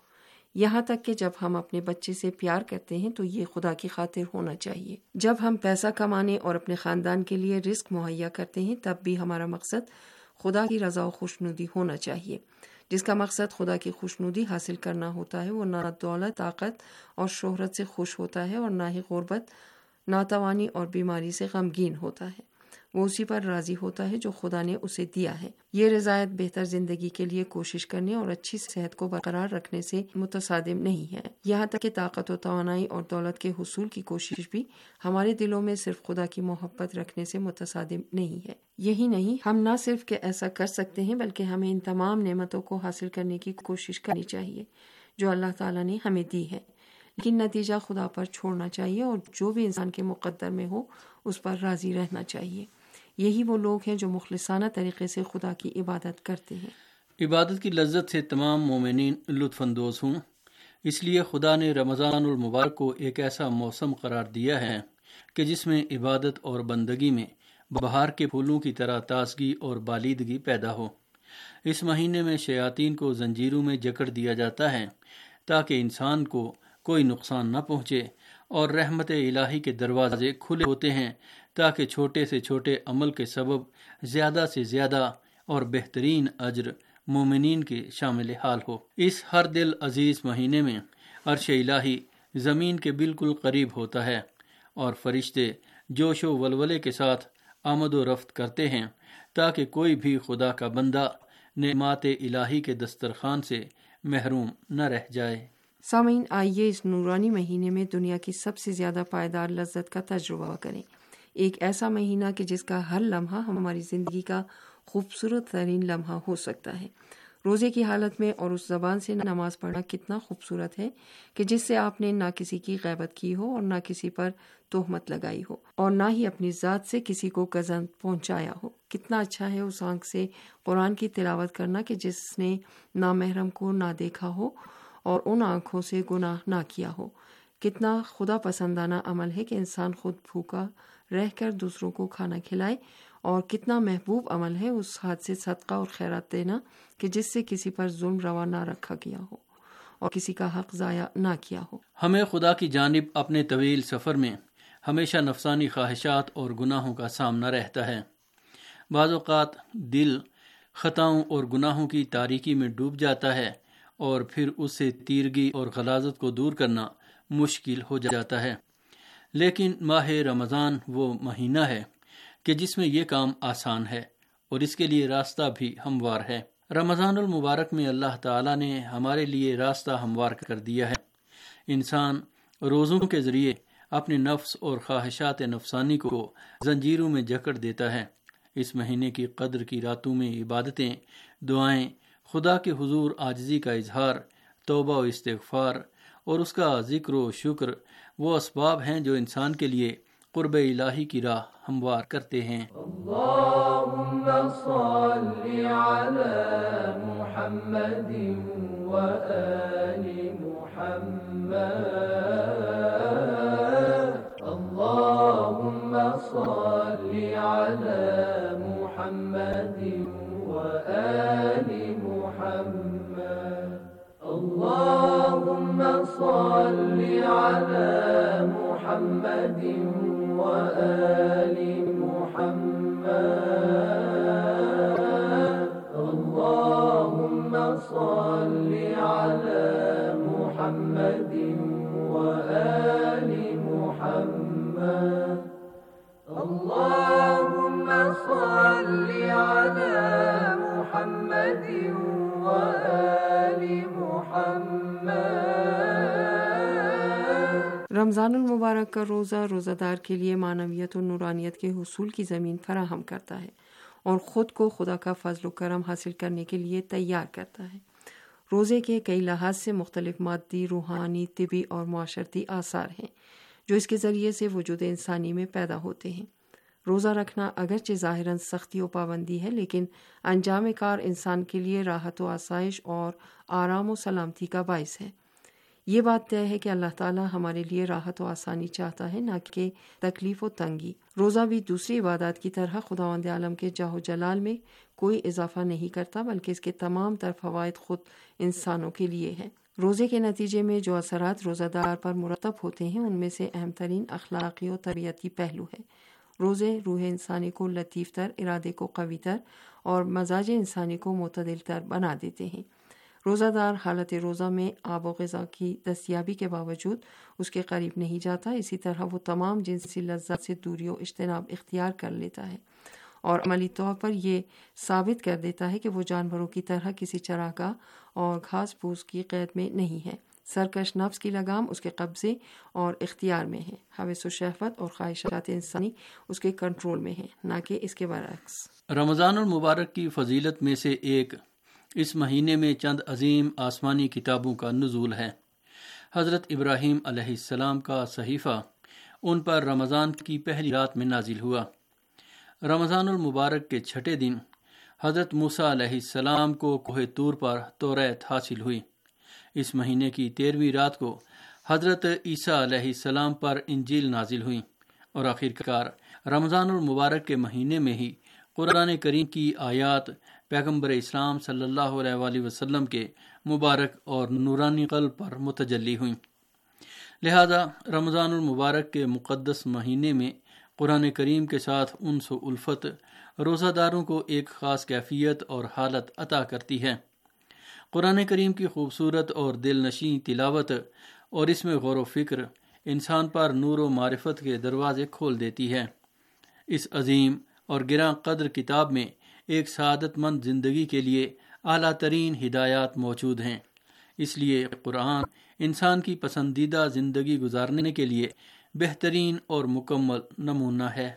یہاں تک کہ جب ہم اپنے بچے سے پیار کرتے ہیں تو یہ خدا کی خاطر ہونا چاہیے۔ جب ہم پیسہ کمانے اور اپنے خاندان کے لیے رزق مہیا کرتے ہیں تب بھی ہمارا مقصد خدا کی رضا و خوشنودی ہونا چاہیے۔ جس کا مقصد خدا کی خوشنودی حاصل کرنا ہوتا ہے وہ نہ دولت، طاقت اور شہرت سے خوش ہوتا ہے اور نہ ہی غربت، ناتوانی اور بیماری سے غمگین ہوتا ہے۔ وہ اسی پر راضی ہوتا ہے جو خدا نے اسے دیا ہے۔ یہ رضایت بہتر زندگی کے لیے کوشش کرنے اور اچھی صحت کو برقرار رکھنے سے متصادم نہیں ہے۔ یہاں تک کہ طاقت و توانائی اور دولت کے حصول کی کوشش بھی ہمارے دلوں میں صرف خدا کی محبت رکھنے سے متصادم نہیں ہے۔ یہی نہیں، ہم نہ صرف کہ ایسا کر سکتے ہیں بلکہ ہمیں ان تمام نعمتوں کو حاصل کرنے کی کوشش کرنی چاہیے جو اللہ تعالیٰ نے ہمیں دی ہے، لیکن نتیجہ خدا پر چھوڑنا چاہیے اور جو بھی انسان کے مقدر میں ہو اس پر راضی رہنا چاہیے۔ یہی وہ لوگ ہیں جو مخلصانہ طریقے سے خدا کی عبادت کرتے ہیں۔ عبادت کی لذت سے تمام مومنین لطف اندوز ہوں، اس لیے خدا نے رمضان المبارک کو ایک ایسا موسم قرار دیا ہے کہ جس میں عبادت اور بندگی میں بہار کے پھولوں کی طرح تازگی اور بالیدگی پیدا ہو۔ اس مہینے میں شیاطین کو زنجیروں میں جکڑ دیا جاتا ہے تاکہ انسان کو کوئی نقصان نہ پہنچے، اور رحمت الہی کے دروازے کھلے ہوتے ہیں تاکہ چھوٹے سے چھوٹے عمل کے سبب زیادہ سے زیادہ اور بہترین اجر مومنین کے شامل حال ہو۔ اس ہر دل عزیز مہینے میں عرش الہی زمین کے بالکل قریب ہوتا ہے اور فرشتے جوش و ولولے کے ساتھ آمد و رفت کرتے ہیں تاکہ کوئی بھی خدا کا بندہ نعمات الہی کے دسترخوان سے محروم نہ رہ جائے۔ سامعین، آئیے اس نورانی مہینے میں دنیا کی سب سے زیادہ پائیدار لذت کا تجربہ کریں، ایک ایسا مہینہ کہ جس کا ہر لمحہ ہماری زندگی کا خوبصورت ترین لمحہ ہو سکتا ہے۔ روزے کی حالت میں اور اس زبان سے نماز پڑھنا کتنا خوبصورت ہے کہ جس سے آپ نے نہ کسی کی غیبت کی ہو اور نہ کسی پر تہمت لگائی ہو اور نہ ہی اپنی ذات سے کسی کو گزن پہنچایا ہو۔ کتنا اچھا ہے اس آنکھ سے قرآن کی تلاوت کرنا کہ جس نے نامحرم کو نہ دیکھا ہو اور ان آنکھوں سے گناہ نہ کیا ہو۔ کتنا خدا پسندانہ عمل ہے کہ انسان خود بھوکا رہ کر دوسروں کو کھانا کھلائے، اور کتنا محبوب عمل ہے اس ہاتھ سے صدقہ اور خیرات دینا کہ جس سے کسی پر ظلم روا نہ رکھا گیا ہو اور کسی کا حق ضائع نہ کیا ہو۔ ہمیں خدا کی جانب اپنے طویل سفر میں ہمیشہ نفسانی خواہشات اور گناہوں کا سامنا رہتا ہے۔ بعض اوقات دل خطاؤں اور گناہوں کی تاریکی میں ڈوب جاتا ہے اور پھر اس سے تیرگی اور غلاظت کو دور کرنا مشکل ہو جاتا ہے، لیکن ماہ رمضان وہ مہینہ ہے کہ جس میں یہ کام آسان ہے اور اس کے لیے راستہ بھی ہموار ہے۔ رمضان المبارک میں اللہ تعالیٰ نے ہمارے لیے راستہ ہموار کر دیا ہے۔ انسان روزوں کے ذریعے اپنے نفس اور خواہشات نفسانی کو زنجیروں میں جکڑ دیتا ہے۔ اس مہینے کی قدر کی راتوں میں عبادتیں، دعائیں، خدا کے حضور عاجزی کا اظہار، توبہ و استغفار اور اس کا ذکر و شکر وہ اسباب ہیں جو انسان کے لیے قرب الہی کی راہ ہموار کرتے ہیں۔ اللہم صل علی محمد و آل محمد، اللہم صل علی محمد و آل محمد، اللہم صل علی محمد و آل محمد، اللہم صل علی محمد و آل محمد، اللہم صل علی محمد و آل محمد۔ رمضان المبارک کا روزہ روزہ دار کے لیے معنویت و نورانیت کے حصول کی زمین فراہم کرتا ہے اور خود کو خدا کا فضل و کرم حاصل کرنے کے لیے تیار کرتا ہے۔ روزے کے کئی لحاظ سے مختلف مادی، روحانی، طبی اور معاشرتی آثار ہیں جو اس کے ذریعے سے وجود انسانی میں پیدا ہوتے ہیں۔ روزہ رکھنا اگرچہ ظاہراً سختی و پابندی ہے، لیکن انجام کار انسان کے لیے راحت و آسائش اور آرام و سلامتی کا باعث ہے۔ یہ بات طے ہے کہ اللہ تعالیٰ ہمارے لیے راحت و آسانی چاہتا ہے، نہ کہ تکلیف و تنگی۔ روزہ بھی دوسری عبادات کی طرح خداوند عالم کے جاہ و جلال میں کوئی اضافہ نہیں کرتا، بلکہ اس کے تمام تر فوائد خود انسانوں کے لیے ہے۔ روزے کے نتیجے میں جو اثرات روزہ دار پر مرتب ہوتے ہیں ان میں سے اہم ترین اخلاقی و تربیتی پہلو ہے۔ روزے روح انسانی کو لطیف تر، ارادے کو قوی تر اور مزاج انسانی کو معتدل تر بنا دیتے ہیں۔ روزہ دار حالت روزہ میں آب و غذا کی دستیابی کے باوجود اس کے قریب نہیں جاتا، اسی طرح وہ تمام جنسی لذات سے دوری و اجتناب اختیار کر لیتا ہے اور عملی طور پر یہ ثابت کر دیتا ہے کہ وہ جانوروں کی طرح کسی چراگاہ اور گھاس پھوس کی قید میں نہیں ہے۔ سرکش نفس کی لگام اس کے قبضے اور اختیار میں ہے، ہوس و شہوت اور خواہشات انسانی اس کے کنٹرول میں ہیں، نہ کہ اس کے برعکس۔ رمضان المبارک کی فضیلت میں سے ایک اس مہینے میں چند عظیم آسمانی کتابوں کا نزول ہے۔ حضرت ابراہیم علیہ السلام کا صحیفہ ان پر رمضان کی پہلی رات میں نازل ہوا۔ رمضان المبارک کے چھٹے دن حضرت موسیٰ علیہ السلام کو کوہ طور پر توریت حاصل ہوئی۔ اس مہینے کی 13ویں رات کو حضرت عیسیٰ علیہ السلام پر انجیل نازل ہوئی اور آخرکار رمضان المبارک کے مہینے میں ہی قرآن کریم کی آیات پیغمبر اسلام صلی اللہ علیہ وآلہ وسلم کے مبارک اور نورانی قلب پر متجلی ہوئیں۔ لہذا رمضان المبارک کے مقدس مہینے میں قرآن کریم کے ساتھ انس و الفت روزہ داروں کو ایک خاص کیفیت اور حالت عطا کرتی ہے۔ قرآن کریم کی خوبصورت اور دل نشیں تلاوت اور اس میں غور و فکر انسان پر نور و معرفت کے دروازے کھول دیتی ہے۔ اس عظیم اور گراں قدر کتاب میں ایک سعادت مند زندگی کے لیے اعلیٰ ترین ہدایات موجود ہیں۔ اس لیے قرآن انسان کی پسندیدہ زندگی گزارنے کے لیے بہترین اور مکمل نمونہ ہے۔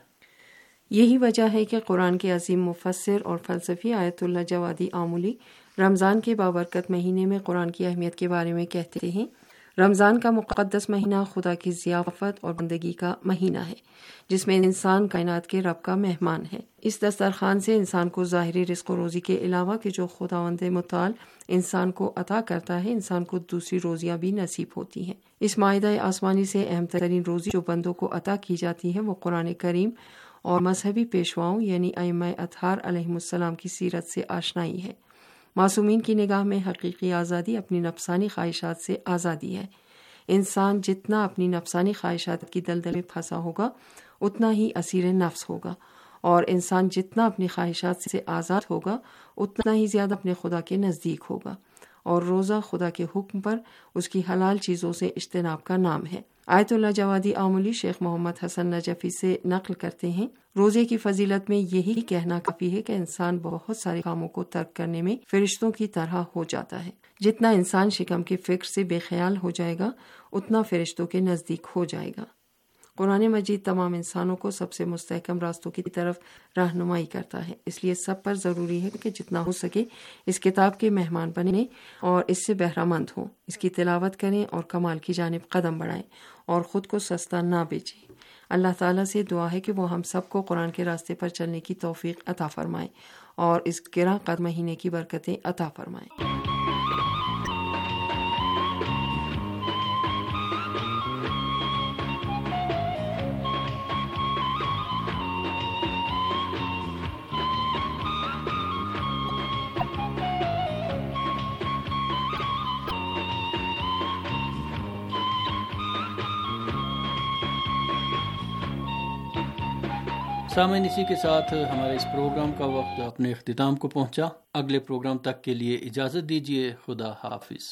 یہی وجہ ہے کہ قرآن کے عظیم مفسر اور فلسفی آیت اللہ جوادی آملی رمضان کے بابرکت مہینے میں قرآن کی اہمیت کے بارے میں کہتے ہیں، رمضان کا مقدس مہینہ خدا کی ضیافت اور بندگی کا مہینہ ہے، جس میں انسان کائنات کے رب کا مہمان ہے۔ اس دسترخوان سے انسان کو ظاہری رزق و روزی کے علاوہ کہ جو خداوند متعال انسان کو عطا کرتا ہے، انسان کو دوسری روزیاں بھی نصیب ہوتی ہیں۔ اس مائدہ آسمانی سے اہم ترین روزی جو بندوں کو عطا کی جاتی ہے وہ قرآن کریم اور مذہبی پیشواؤں یعنی ائمہ اطہار علیہم السلام کی سیرت سے آشنائی ہے۔ معصومین کی نگاہ میں حقیقی آزادی اپنی نفسانی خواہشات سے آزادی ہے۔ انسان جتنا اپنی نفسانی خواہشات کی دلدل میں پھنسا ہوگا اتنا ہی اسیر نفس ہوگا، اور انسان جتنا اپنی خواہشات سے آزاد ہوگا اتنا ہی زیادہ اپنے خدا کے نزدیک ہوگا، اور روزہ خدا کے حکم پر اس کی حلال چیزوں سے اجتناب کا نام ہے۔ آیت اللہ جوادی آملی شیخ محمد حسن نجفی سے نقل کرتے ہیں، روزے کی فضیلت میں یہی کہنا کافی ہے کہ انسان بہت سارے کاموں کو ترک کرنے میں فرشتوں کی طرح ہو جاتا ہے۔ جتنا انسان شکم کے فکر سے بے خیال ہو جائے گا اتنا فرشتوں کے نزدیک ہو جائے گا۔ قرآن مجید تمام انسانوں کو سب سے مستحکم راستوں کی طرف رہنمائی کرتا ہے، اس لیے سب پر ضروری ہے کہ جتنا ہو سکے اس کتاب کے مہمان بنیں اور اس سے بہرہ مند ہوں، اس کی تلاوت کریں اور کمال کی جانب قدم بڑھائیں اور خود کو سستا نہ بیچیں۔ اللہ تعالیٰ سے دعا ہے کہ وہ ہم سب کو قرآن کے راستے پر چلنے کی توفیق عطا فرمائے اور اس گراں قدر مہینے کی برکتیں عطا فرمائے۔ سامعین، اسی کے ساتھ ہمارے اس پروگرام کا وقت اپنے اختتام کو پہنچا۔ اگلے پروگرام تک کے لیے اجازت دیجیے۔ خدا حافظ۔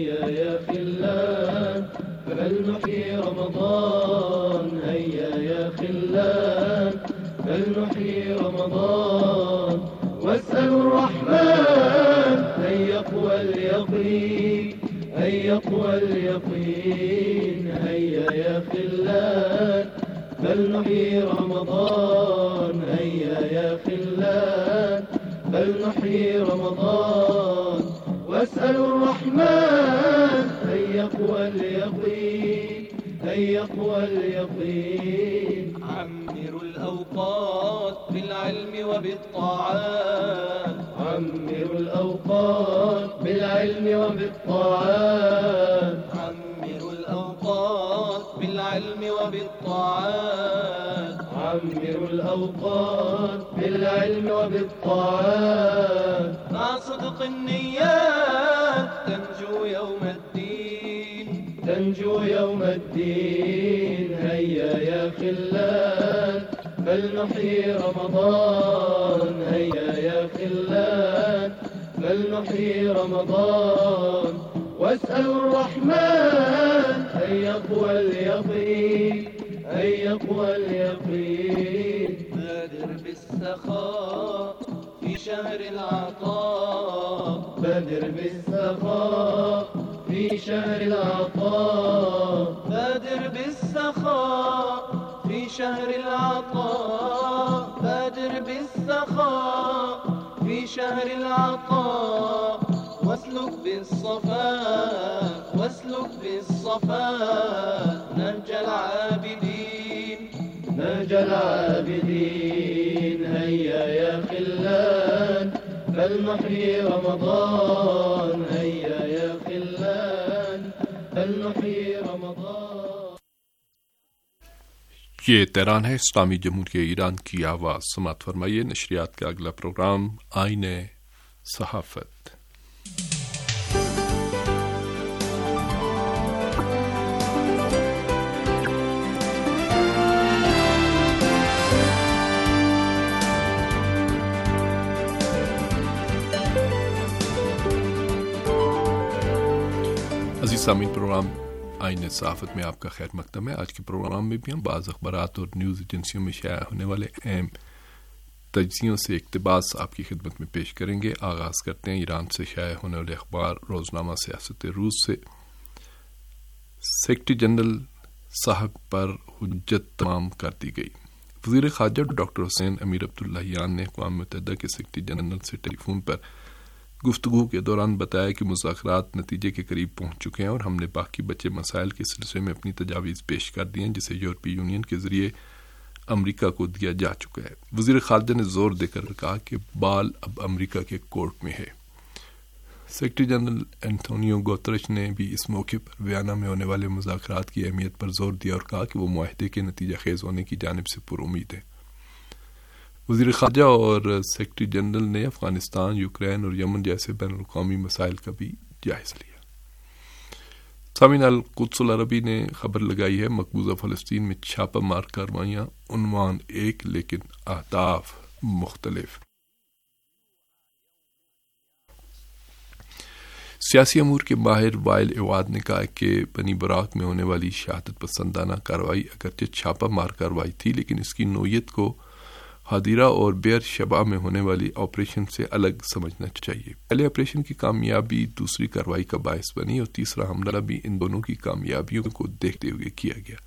بل نحيي رمضان هيا يا خلان بل نحيي رمضان واسألوا الرحمن أن يقوى اليقين أن يقوى اليقين عمروا الأوقات بالعلم وبالطاعات عمروا الأوقات بالعلم وبالطاعات عمروا الأوقات بالعلم وبالطاعات عمروا الأوقات بالعلم وبالطاعات مع صدق النيات تنجو يوم الدين فلنحيي رمضان هيا يا خلان فلنحيي رمضان واسألوا الرحمن أن يقوى اليقين أن يقوى اليقين بادر بالسخاء في شهر العطاء بادر بالسخاء في شهر العطاء بادر بالسخاء في شهر العطاء بادر بالسخاء في شهر العطاء واسلك بالصفاء واسلك بالصفاء نرجى العابدين نرجى العابدين هيا يا خلان فلنحيي رمضان هيا يا خلان فلنحيي رمضان. یہ تہران ہے اسلامی جمہوریہ ایران کی آواز. سماعت فرمائیے نشریات کا اگلا پروگرام آئین صحافت. عزیز سامعین، پروگرام آئین صحافت میں آپ کا خیر مقدم ہے. آج کے پروگرام میں بھی ہم بعض اخبارات اور نیوز ایجنسیوں میں شائع ہونے والے اہم تجزیوں سے اقتباس آپ کی خدمت میں پیش کریں گے. آغاز کرتے ہیں ایران سے شائع ہونے والے اخبار روزنامہ سیاست روس سے. سیکرٹری جنرل صاحب پر حجت تمام کر دی گئی. وزیر خارجہ ڈاکٹر حسین امیر عبداللہیان نے اقوام متحدہ کے سیکرٹری جنرل سے ٹیلی فون پر گفتگو کے دوران بتایا کہ مذاکرات نتیجے کے قریب پہنچ چکے ہیں اور ہم نے باقی بچے مسائل کے سلسلے میں اپنی تجاویز پیش کر دی ہیں جسے یورپی یونین کے ذریعے امریکہ کو دیا جا چکا ہے. وزیر خارجہ نے زور دے کر کہا کہ بال اب امریکہ کے کورٹ میں ہے. سیکرٹری جنرل اینٹونیو گوترش نے بھی اس موقع پر ویانا میں ہونے والے مذاکرات کی اہمیت پر زور دیا اور کہا کہ وہ معاہدے کے نتیجہ خیز ہونے کی جانب سے پر امید ہے. وزیر خارجہ اور سیکرٹری جنرل نے افغانستان، یوکرین اور یمن جیسے بین الاقوامی مسائل کا بھی جائزہ لیا. سامعین، القدس العربی نے خبر لگائی ہے مقبوضہ فلسطین میں چھاپہ مار کارروائیاں، عنوان ایک لیکن اہداف مختلف. سیاسی امور کے ماہر وائل عواد نے کہا کہ بنی براق میں ہونے والی شہادت پسندانہ کارروائی اگرچہ چھاپہ مار کارروائی تھی لیکن اس کی نوعیت کو حادیرہ اور بیر شبا میں ہونے والی آپریشن سے الگ سمجھنا چاہیے. پہلے آپریشن کی کامیابی دوسری کارروائی کا باعث بنی اور تیسرا حملہ بھی ان دونوں کی کامیابیوں کو دیکھتے ہوئے کیا گیا.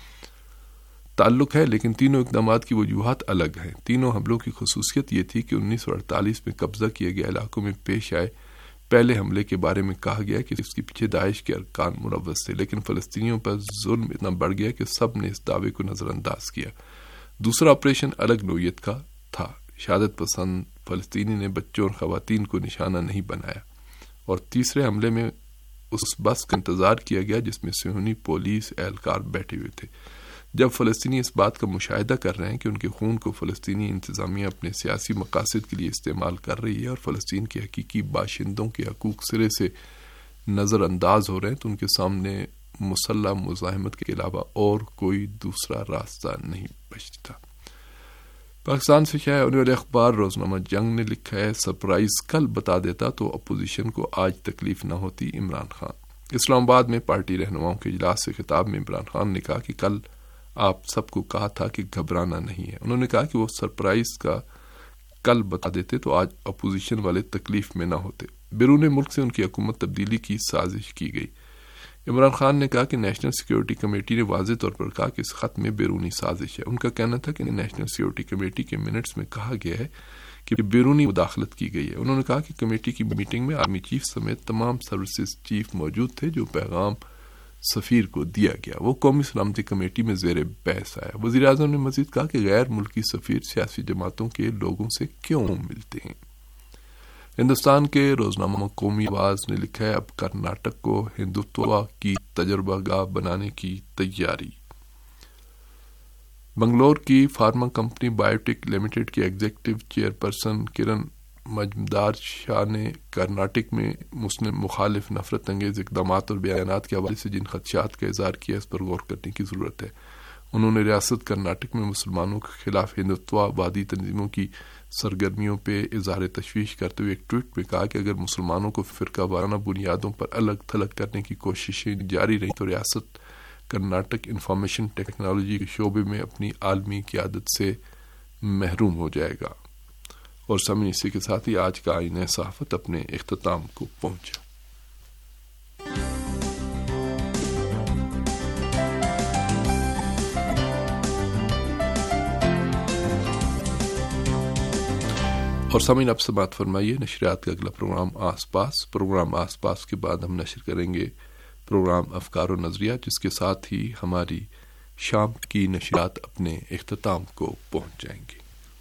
تعلق ہے لیکن تینوں اقدامات کی وجوہات الگ ہیں. تینوں حملوں کی خصوصیت یہ تھی کہ 1948 میں قبضہ کیے گئے علاقوں میں پیش آئے پہلے حملے کے بارے میں کہا گیا کہ اس کے پیچھے داعش کے ارکان ملوث تھے، لیکن فلسطینیوں پر ظلم اتنا بڑھ گیا کہ سب نے اس دعوے کو نظر انداز کیا. دوسرا آپریشن الگ نوعیت کا تھا. شہادت پسند فلسطینی نے بچوں اور خواتین کو نشانہ نہیں بنایا. اور تیسرے حملے میں اس بس کا انتظار کیا گیا جس میں صہیونی پولیس اہلکار بیٹھے ہوئے تھے. جب فلسطینی اس بات کا مشاہدہ کر رہے ہیں کہ ان کے خون کو فلسطینی انتظامیہ اپنے سیاسی مقاصد کے لیے استعمال کر رہی ہے اور فلسطین کے حقیقی باشندوں کے حقوق سرے سے نظر انداز ہو رہے ہیں، تو ان کے سامنے مسلح مزاحمت کے علاوہ اور کوئی دوسرا راستہ نہیں بچتا. پاکستان سے شائع ہونے والے اخبار روزنامہ جنگ نے لکھا ہے سرپرائز کل بتا دیتا تو اپوزیشن کو آج تکلیف نہ ہوتی. عمران خان. اسلام آباد میں پارٹی رہنماؤں کے اجلاس سے خطاب میں عمران خان نے کہا کہ کل آپ سب کو کہا تھا کہ گھبرانا نہیں ہے. انہوں نے کہا کہ وہ سرپرائز کا کل بتا دیتے تو آج اپوزیشن والے تکلیف میں نہ ہوتے. بیرون ملک سے ان کی حکومت تبدیلی کی سازش کی گئی. عمران خان نے کہا کہ نیشنل سیکیورٹی کمیٹی نے واضح طور پر کہا کہ اس خط میں بیرونی سازش ہے. ان کا کہنا تھا کہ نیشنل سیکیورٹی کمیٹی کے منٹس میں کہا گیا ہے کہ بیرونی مداخلت کی گئی ہے. انہوں نے کہا کہ کمیٹی کی میٹنگ میں آرمی چیف سمیت تمام سروسز چیف موجود تھے. جو پیغام سفیر کو دیا گیا وہ قومی سلامتی کمیٹی میں زیر بحث آیا. وزیر اعظم نے مزید کہا کہ غیر ملکی سفیر سیاسی جماعتوں کے لوگوں سے کیوں ملتے ہیں. ہندوستان کے روزنامہ قومی آواز نے لکھا ہے اب کرناٹک کو ہندوتوا کی تجربہ گاہ بنانے کی تیاری. بنگلور کی فارما کمپنی بایوٹیک لمیٹڈ کے ایگزیکٹو چیئرپرسن کرن مجمدار شاہ نے کرناٹک میں مسلم مخالف نفرت انگیز اقدامات اور بیانات کے حوالے سے جن خدشات کا اظہار کیا اس پر غور کرنے کی ضرورت ہے. انہوں نے ریاست کرناٹک میں مسلمانوں کے خلاف ہندوتوا آبادی تنظیموں کی سرگرمیوں پہ اظہار تشویش کرتے ہوئے ایک ٹویٹ میں کہا کہ اگر مسلمانوں کو فرقہ وارانہ بنیادوں پر الگ تھلگ کرنے کی کوششیں جاری رہیں تو ریاست کرناٹک انفارمیشن ٹیکنالوجی کے شعبے میں اپنی عالمی قیادت سے محروم ہو جائے گا۔ اور سامعین، اسی کے ساتھ ہی آج کا آئینہ صحافت اپنے اختتام کو پہنچا۔ اور سامعین، اب سماعت فرمائیے نشریات کا اگلا پروگرام آس پاس کے بعد ہم نشر کریں گے پروگرام افکار و نظریات، جس کے ساتھ ہی ہماری شام کی نشریات اپنے اختتام کو پہنچ جائیں گی۔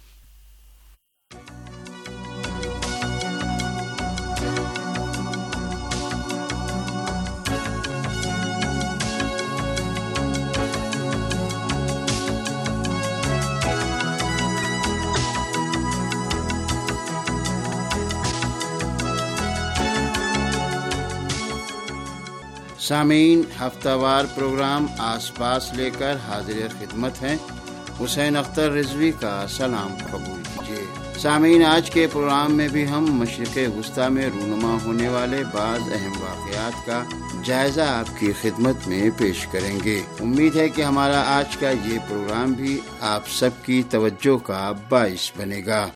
سامعین، ہفتہ وار پروگرام آس پاس لے کر حاضر خدمت ہیں۔ حسین اختر رضوی کا سلام قبول کیجیے۔ سامعین، آج کے پروگرام میں بھی ہم مشرق وسطیٰ میں رونما ہونے والے بعض اہم واقعات کا جائزہ آپ کی خدمت میں پیش کریں گے۔ امید ہے کہ ہمارا آج کا یہ پروگرام بھی آپ سب کی توجہ کا باعث بنے گا۔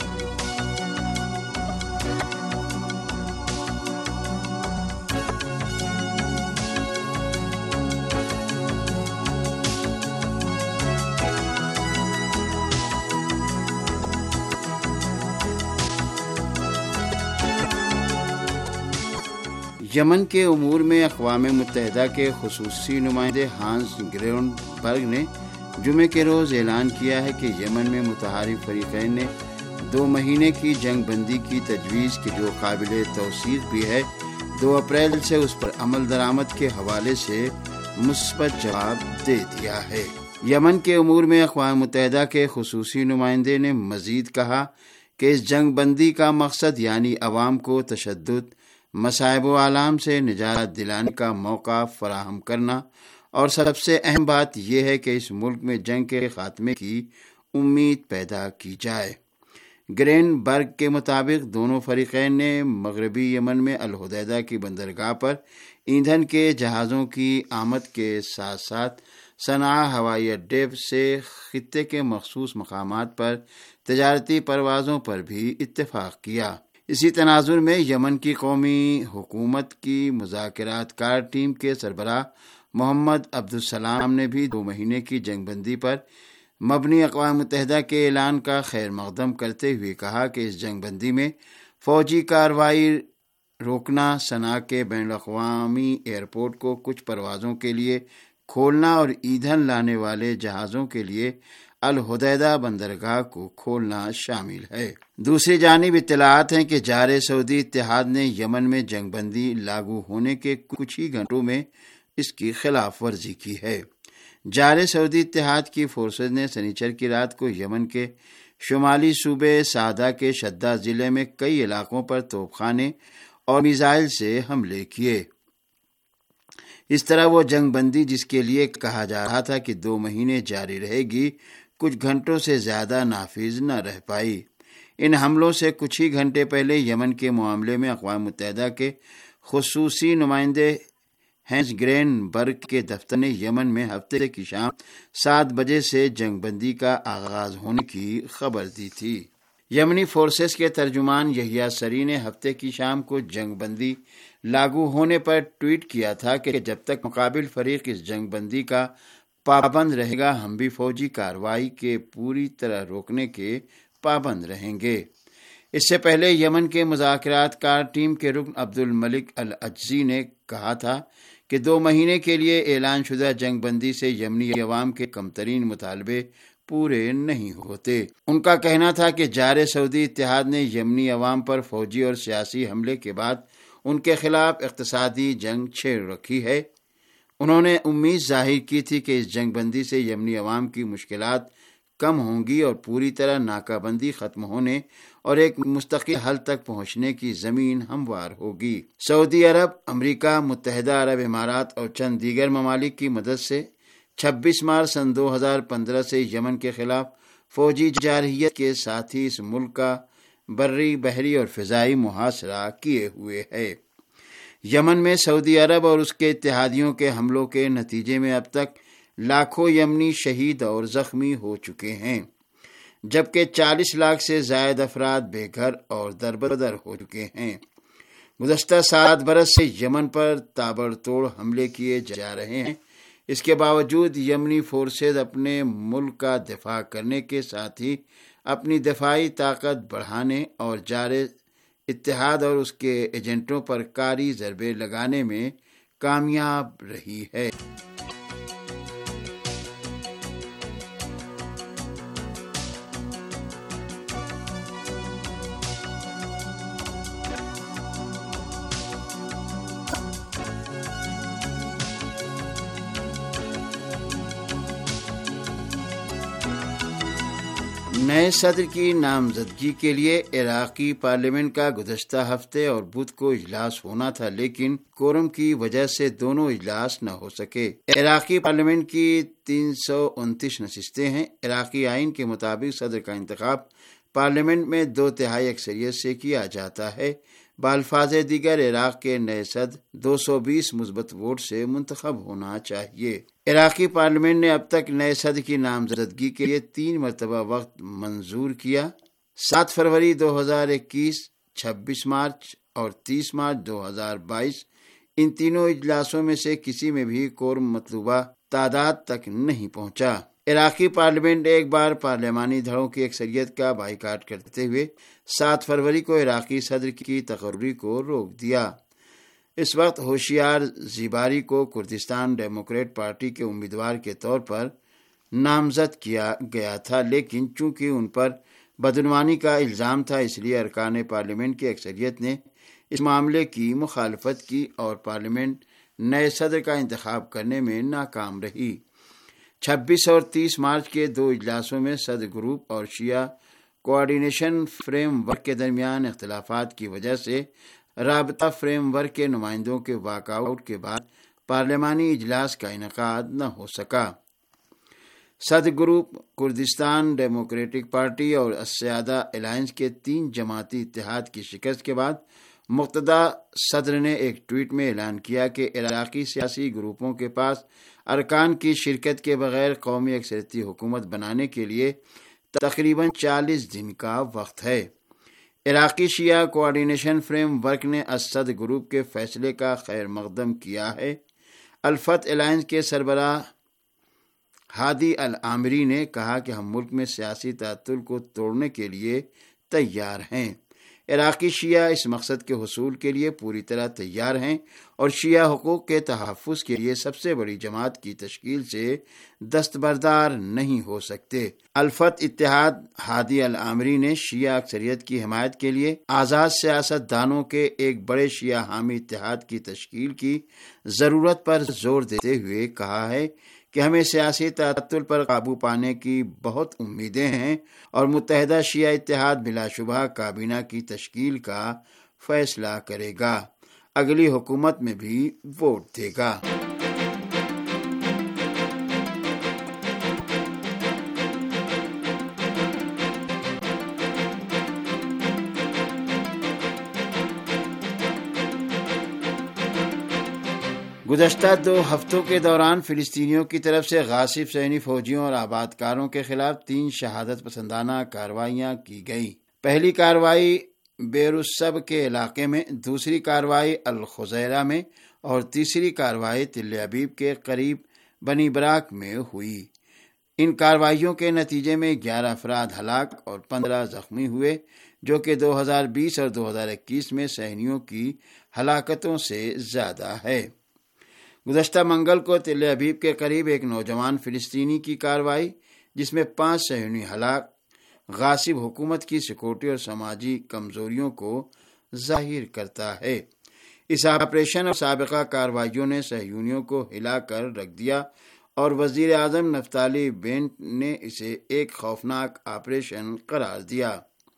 یمن کے امور میں اقوام متحدہ کے خصوصی نمائندے ہانس گرونبرگ نے جمعے کے روز اعلان کیا ہے کہ یمن میں متحارب فریقین نے 2 مہینے کی جنگ بندی کی تجویز کی، جو قابل توثیق بھی ہے، 2 اپریل سے اس پر عمل درآمد کے حوالے سے مثبت جواب دے دیا ہے۔ یمن کے امور میں اقوام متحدہ کے خصوصی نمائندے نے مزید کہا کہ اس جنگ بندی کا مقصد یعنی عوام کو تشدد، مصائب و آلام سے نجات دلانے کا موقع فراہم کرنا، اور سب سے اہم بات یہ ہے کہ اس ملک میں جنگ کے خاتمے کی امید پیدا کی جائے۔ گرین برگ کے مطابق دونوں فریقین نے مغربی یمن میں الحدیدہ کی بندرگاہ پر ایندھن کے جہازوں کی آمد کے ساتھ ساتھ صنعاء ہوائی اڈے سے خطے کے مخصوص مقامات پر تجارتی پروازوں پر بھی اتفاق کیا۔ اسی تناظر میں یمن کی قومی حکومت کی مذاکرات کار ٹیم کے سربراہ محمد عبدالسلام نے بھی 2 مہینے کی جنگ بندی پر مبنی اقوام متحدہ کے اعلان کا خیر مقدم کرتے ہوئے کہا کہ اس جنگ بندی میں فوجی کارروائی روکنا، صنعاء کے بین الاقوامی ایئرپورٹ کو کچھ پروازوں کے لیے کھولنا اور ایندھن لانے والے جہازوں کے لیے الحدیدہ بندرگاہ کو کھولنا شامل ہے۔ دوسری جانب اطلاعات ہیں کہ جار سعودی اتحاد نے یمن میں جنگ بندی لاگو ہونے کے کچھ ہی گھنٹوں میں اس کی خلاف ورزی کی ہے۔ جار سعودی اتحاد کی فورسز نے سنیچر کی رات کو یمن کے شمالی صوبے سعدہ کے شدہ ضلع میں کئی علاقوں پر توپ خانے اور میزائل سے حملے کیے۔ اس طرح وہ جنگ بندی جس کے لیے کہا جا رہا تھا کہ 2 مہینے جاری رہے گی، کچھ گھنٹوں سے زیادہ نافذ نہ رہ پائی۔ ان حملوں سے کچھ ہی گھنٹے پہلے یمن کے معاملے میں اقوام متحدہ کے خصوصی نمائندے ہینس گرین برگ کے دفتر نے یمن میں ہفتے کی شام 7 بجے سے جنگ بندی کا آغاز ہونے کی خبر دی تھی۔ یمنی فورسز کے ترجمان یحییٰ سری نے ہفتے کی شام کو جنگ بندی لاگو ہونے پر ٹویٹ کیا تھا کہ جب تک مقابل فریق اس جنگ بندی کا پابند رہے گا، ہم بھی فوجی کارروائی کے پوری طرح روکنے کے پابند رہیں گے۔ اس سے پہلے یمن کے مذاکرات کار ٹیم کے رکن عبد الملک العجزی نے کہا تھا کہ 2 مہینے کے لیے اعلان شدہ جنگ بندی سے یمنی عوام کے کم ترین مطالبے پورے نہیں ہوتے۔ ان کا کہنا تھا کہ جار سعودی اتحاد نے یمنی عوام پر فوجی اور سیاسی حملے کے بعد ان کے خلاف اقتصادی جنگ چھیڑ رکھی ہے۔ انہوں نے امید ظاہر کی تھی کہ اس جنگ بندی سے یمنی عوام کی مشکلات کم ہوں گی اور پوری طرح ناکہ بندی ختم ہونے اور ایک مستقل حل تک پہنچنے کی زمین ہموار ہوگی۔ سعودی عرب، امریکہ، متحدہ عرب امارات اور چند دیگر ممالک کی مدد سے 26 مارچ سن 2015 سے یمن کے خلاف فوجی جارحیت کے ساتھ ہی اس ملک کا بری، بحری اور فضائی محاصرہ کیے ہوئے ہے۔ یمن میں سعودی عرب اور اس کے اتحادیوں کے حملوں کے نتیجے میں اب تک لاکھوں یمنی شہید اور زخمی ہو چکے ہیں، جبکہ 40 لاکھ سے زائد افراد بے گھر اور دربدر ہو چکے ہیں۔ گزشتہ 7 برس سے یمن پر تابڑتوڑ حملے کیے جا رہے ہیں۔ اس کے باوجود یمنی فورسز اپنے ملک کا دفاع کرنے کے ساتھ ہی اپنی دفاعی طاقت بڑھانے اور جارح اتحاد اور اس کے ایجنٹوں پر کاری ضربے لگانے میں کامیاب رہی ہے۔ نئے صدر کی نامزدگی کے لیے عراقی پارلیمنٹ کا گزشتہ ہفتے اور بدھ کو اجلاس ہونا تھا، لیکن کورم کی وجہ سے دونوں اجلاس نہ ہو سکے۔ عراقی پارلیمنٹ کی 329 نشستیں ہیں۔ عراقی آئین کے مطابق صدر کا انتخاب پارلیمنٹ میں 2/3 اکثریت سے کیا جاتا ہے۔ بالفاظ دیگر عراق کے نئے صدر 220 مثبت ووٹ سے منتخب ہونا چاہیے۔ عراقی پارلیمنٹ نے اب تک نئے صدر کی نامزدگی کے لیے 3 مرتبہ وقت منظور کیا: 7 فروری 2021، 26 مارچ اور 30 مارچ 2022۔ ان تینوں اجلاسوں میں سے کسی میں بھی کورم مطلوبہ تعداد تک نہیں پہنچا۔ عراقی پارلیمنٹ نے ایک بار پارلیمانی دھڑوں کی اکثریت کا بائیکاٹ کرتے ہوئے 7 فروری کو عراقی صدر کی تقرری کو روک دیا۔ اس وقت ہوشیار زیباری کو کردستان ڈیموکریٹ پارٹی کے امیدوار کے طور پر نامزد کیا گیا تھا، لیکن چونکہ ان پر بدعنوانی کا الزام تھا، اس لیے ارکان پارلیمنٹ کی اکثریت نے اس معاملے کی مخالفت کی اور پارلیمنٹ نئے صدر کا انتخاب کرنے میں ناکام رہی۔ 26 اور 30 مارچ کے 2 اجلاسوں میں صدر گروپ اور شیعہ کوآرڈینیشن فریم ورک کے درمیان اختلافات کی وجہ سے رابطہ فریم ورک کے نمائندوں کے واک آؤٹ کے بعد پارلیمانی اجلاس کا انعقاد نہ ہو سکا۔ صدر گروپ، کردستان ڈیموکریٹک پارٹی اور السیادہ الائنس کے 3 جماعتی اتحاد کی شکست کے بعد مقتدی صدر نے ایک ٹویٹ میں اعلان کیا کہ عراقی سیاسی گروپوں کے پاس ارکان کی شرکت کے بغیر قومی اکثریتی حکومت بنانے کے لیے تقریباً 40 دن کا وقت ہے۔ عراقی شیعہ کوآرڈینیشن فریم ورک نے اسد گروپ کے فیصلے کا خیر مقدم کیا ہے۔ الفتح الائنس کے سربراہ ہادی العامری نے کہا کہ ہم ملک میں سیاسی تعطل کو توڑنے کے لیے تیار ہیں۔ عراقی شیعہ اس مقصد کے حصول کے لیے پوری طرح تیار ہیں اور شیعہ حقوق کے تحفظ کے لیے سب سے بڑی جماعت کی تشکیل سے دستبردار نہیں ہو سکتے۔ الفتح اتحاد ہادی العامری نے شیعہ اکثریت کی حمایت کے لیے آزاد سیاست دانوں کے ایک بڑے شیعہ حامی اتحاد کی تشکیل کی ضرورت پر زور دیتے ہوئے کہا ہے کہ ہمیں سیاسی تعطل پر قابو پانے کی بہت امیدیں ہیں اور متحدہ شیعہ اتحاد بلا شبہ کابینہ کی تشکیل کا فیصلہ کرے گا، اگلی حکومت میں بھی ووٹ دے گا۔ گزشتہ 2 ہفتوں کے دوران فلسطینیوں کی طرف سے غاصب صہیونی فوجیوں اور آبادکاروں کے خلاف 3 شہادت پسندانہ کارروائیاں کی گئیں۔ پہلی کارروائی بیر السب کے علاقے میں، دوسری کارروائی الخزیرہ میں اور تیسری کارروائی تل ابیب کے قریب بنی براک میں ہوئی۔ ان کارروائیوں کے نتیجے میں 11 افراد ہلاک اور 15 زخمی ہوئے، جو کہ 2020 اور 2021 میں صہیونیوں کی ہلاکتوں سے زیادہ ہے۔ گزشتہ منگل کو تل ابیب کے قریب ایک نوجوان فلسطینی کی کارروائی، جس میں 5 صہیونی ہلاک، غاصب حکومت کی سیکورٹی اور سماجی کمزوریوں کو ظاہر کرتا ہے۔ اس آپریشن اور سابقہ کارروائیوں نے صہیونیوں کو ہلا کر رکھ دیا اور وزیر اعظم نفتالی بینٹ نے اسے ایک خوفناک آپریشن قرار دیا۔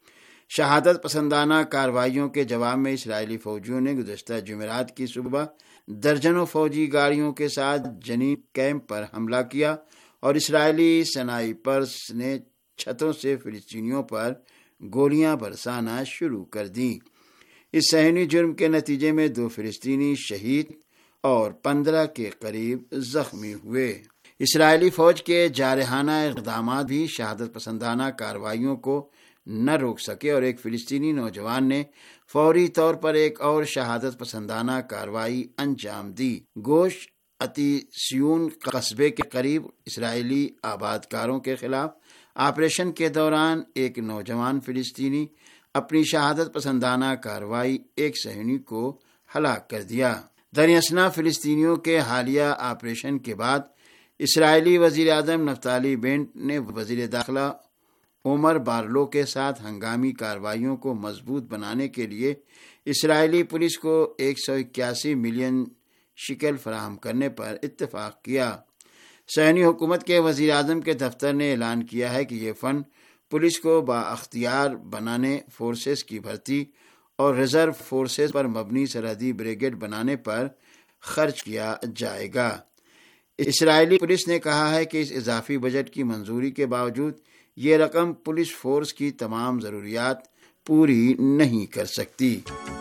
شہادت پسندانہ کارروائیوں کے جواب میں اسرائیلی فوجیوں نے گزشتہ جمعرات کی صبح درجنوں فوجی گاڑیوں کے ساتھ جنین کیمپ پر حملہ کیا اور اسرائیلی سنائپرز نے چھتوں سے فلسطینیوں پر گولیاں برسانا شروع کر دیں۔ اس صہیونی جرم کے نتیجے میں 2 فلسطینی شہید اور 15 کے قریب زخمی ہوئے۔ اسرائیلی فوج کے جارحانہ اقدامات بھی شہادت پسندانہ کارروائیوں کو نہ روک سکے اور ایک فلسطینی نوجوان نے فوری طور پر ایک اور شہادت پسندانہ کارروائی انجام دی۔ گوش اتی سیون قصبے کے قریب اسرائیلی آبادکاروں کے خلاف آپریشن کے دوران ایک نوجوان فلسطینی اپنی شہادت پسندانہ کارروائی ایک صہیونی کو ہلاک کر دیا۔ دراصل فلسطینیوں کے حالیہ آپریشن کے بعد اسرائیلی وزیر اعظم نفتالی بینٹ نے وزیر داخلہ عمر بارلو کے ساتھ ہنگامی کارروائیوں کو مضبوط بنانے کے لیے اسرائیلی پولیس کو 181 ملین شکل فراہم کرنے پر اتفاق کیا۔ صہیونی حکومت کے وزیر اعظم کے دفتر نے اعلان کیا ہے کہ یہ فنڈ پولیس کو بااختیار بنانے، فورسز کی بھرتی اور ریزرو فورسز پر مبنی سرحدی بریگیڈ بنانے پر خرچ کیا جائے گا۔ اسرائیلی پولیس نے کہا ہے کہ اس اضافی بجٹ کی منظوری کے باوجود یہ رقم پولیس فورس کی تمام ضروریات پوری نہیں کر سکتی۔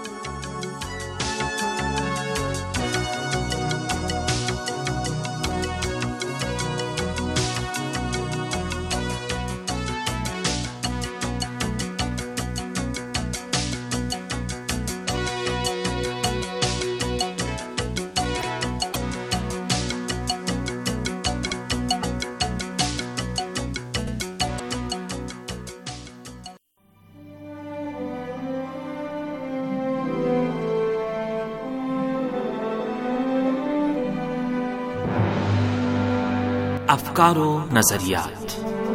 افکار و نظریات.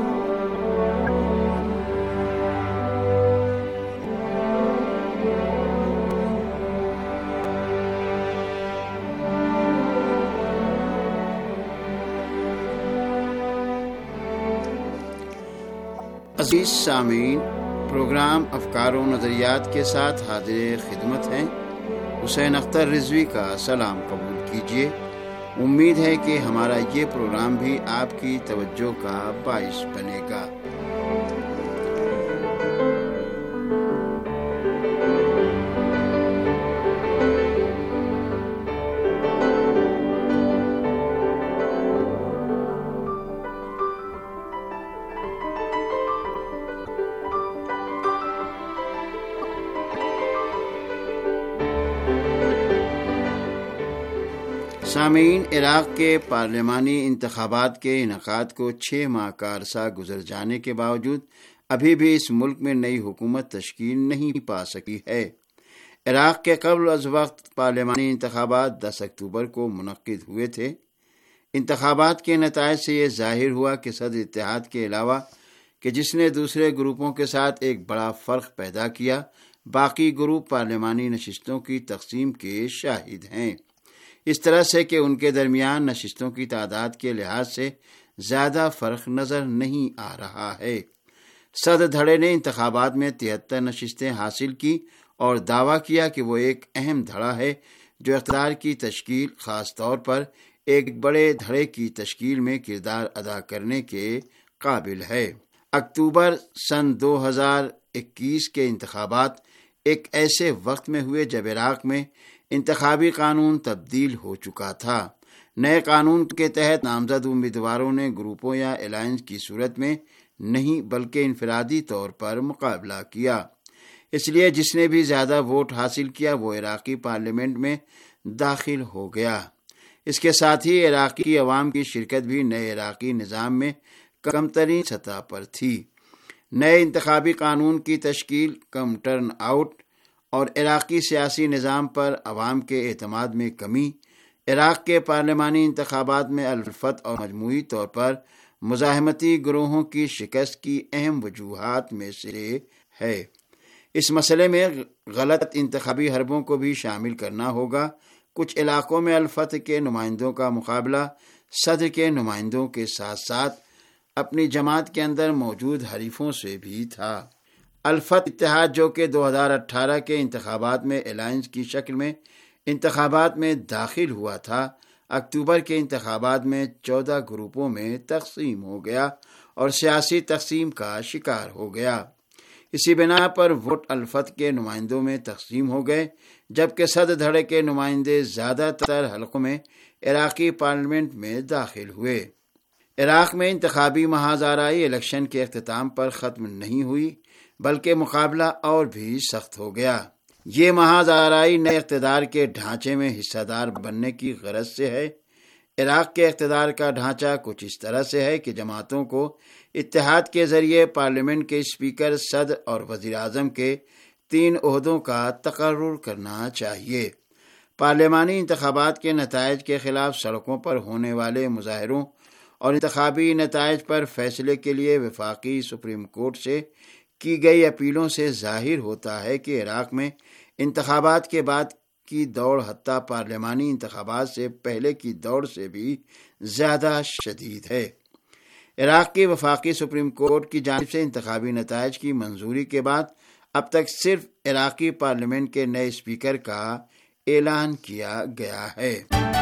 عزیز سامعین، پروگرام افکار و نظریات کے ساتھ حاضر خدمت ہیں۔ حسین اختر رضوی کا سلام قبول کیجیے۔ امید ہے کہ ہمارا یہ پروگرام بھی آپ کی توجہ کا باعث بنے گا۔ سامعین، عراق کے پارلیمانی انتخابات کے انعقاد کو 6 ماہ کا عرصہ گزر جانے کے باوجود ابھی بھی اس ملک میں نئی حکومت تشکیل نہیں پا سکی ہے۔ عراق کے قبل از وقت پارلیمانی انتخابات 10 اکتوبر کو منعقد ہوئے تھے۔ انتخابات کے نتائج سے یہ ظاہر ہوا کہ صدر اتحاد کے علاوہ کہ جس نے دوسرے گروپوں کے ساتھ ایک بڑا فرق پیدا کیا، باقی گروپ پارلیمانی نشستوں کی تقسیم کے شاہد ہیں، اس طرح سے کہ ان کے درمیان نشستوں کی تعداد کے لحاظ سے زیادہ فرق نظر نہیں آ رہا ہے۔ صدر دھڑے نے انتخابات میں 73 نشستیں حاصل کی اور دعویٰ کیا کہ وہ ایک اہم دھڑا ہے جو اقتدار کی تشکیل، خاص طور پر ایک بڑے دھڑے کی تشکیل میں کردار ادا کرنے کے قابل ہے۔ اکتوبر سن 2021 کے انتخابات ایک ایسے وقت میں ہوئے جب عراق میں انتخابی قانون تبدیل ہو چکا تھا۔ نئے قانون کے تحت نامزد امیدواروں نے گروپوں یا الائنس کی صورت میں نہیں بلکہ انفرادی طور پر مقابلہ کیا۔ اس لیے جس نے بھی زیادہ ووٹ حاصل کیا وہ عراقی پارلیمنٹ میں داخل ہو گیا۔ اس کے ساتھ ہی عراقی عوام کی شرکت بھی نئے عراقی نظام میں کم ترین سطح پر تھی۔ نئے انتخابی قانون کی تشکیل، کم ٹرن آؤٹ اور عراقی سیاسی نظام پر عوام کے اعتماد میں کمی، عراق کے پارلیمانی انتخابات میں الفت اور مجموعی طور پر مزاحمتی گروہوں کی شکست کی اہم وجوہات میں سے ہے۔ اس مسئلے میں غلط انتخابی حربوں کو بھی شامل کرنا ہوگا۔ کچھ علاقوں میں الفت کے نمائندوں کا مقابلہ صدر کے نمائندوں کے ساتھ ساتھ اپنی جماعت کے اندر موجود حریفوں سے بھی تھا۔ الفت اتحاد جو کہ 2018 کے انتخابات میں الائنس کی شکل میں انتخابات میں داخل ہوا تھا، اکتوبر کے انتخابات میں 14 گروپوں میں تقسیم ہو گیا اور سیاسی تقسیم کا شکار ہو گیا۔ اسی بنا پر ووٹ الفت کے نمائندوں میں تقسیم ہو گئے، جبکہ صدر دھڑے کے نمائندے زیادہ تر حلقوں میں عراقی پارلیمنٹ میں داخل ہوئے۔ عراق میں انتخابی محاذ آرائی الیکشن کے اختتام پر ختم نہیں ہوئی، بلکہ مقابلہ اور بھی سخت ہو گیا۔ یہ محاذ آرائی نئے اقتدار کے ڈھانچے میں حصہ دار بننے کی غرض سے ہے۔ عراق کے اقتدار کا ڈھانچہ کچھ اس طرح سے ہے کہ جماعتوں کو اتحاد کے ذریعے پارلیمنٹ کے اسپیکر، صدر اور وزیر اعظم کے 3 عہدوں کا تقرر کرنا چاہیے۔ پارلیمانی انتخابات کے نتائج کے خلاف سڑکوں پر ہونے والے مظاہروں اور انتخابی نتائج پر فیصلے کے لیے وفاقی سپریم کورٹ سے کی گئی اپیلوں سے ظاہر ہوتا ہے کہ عراق میں انتخابات کے بعد کی دوڑ حتیٰ پارلیمانی انتخابات سے پہلے کی دوڑ سے بھی زیادہ شدید ہے۔ عراق کی وفاقی سپریم کورٹ کی جانب سے انتخابی نتائج کی منظوری کے بعد اب تک صرف عراقی پارلیمنٹ کے نئے اسپیکر کا اعلان کیا گیا ہے۔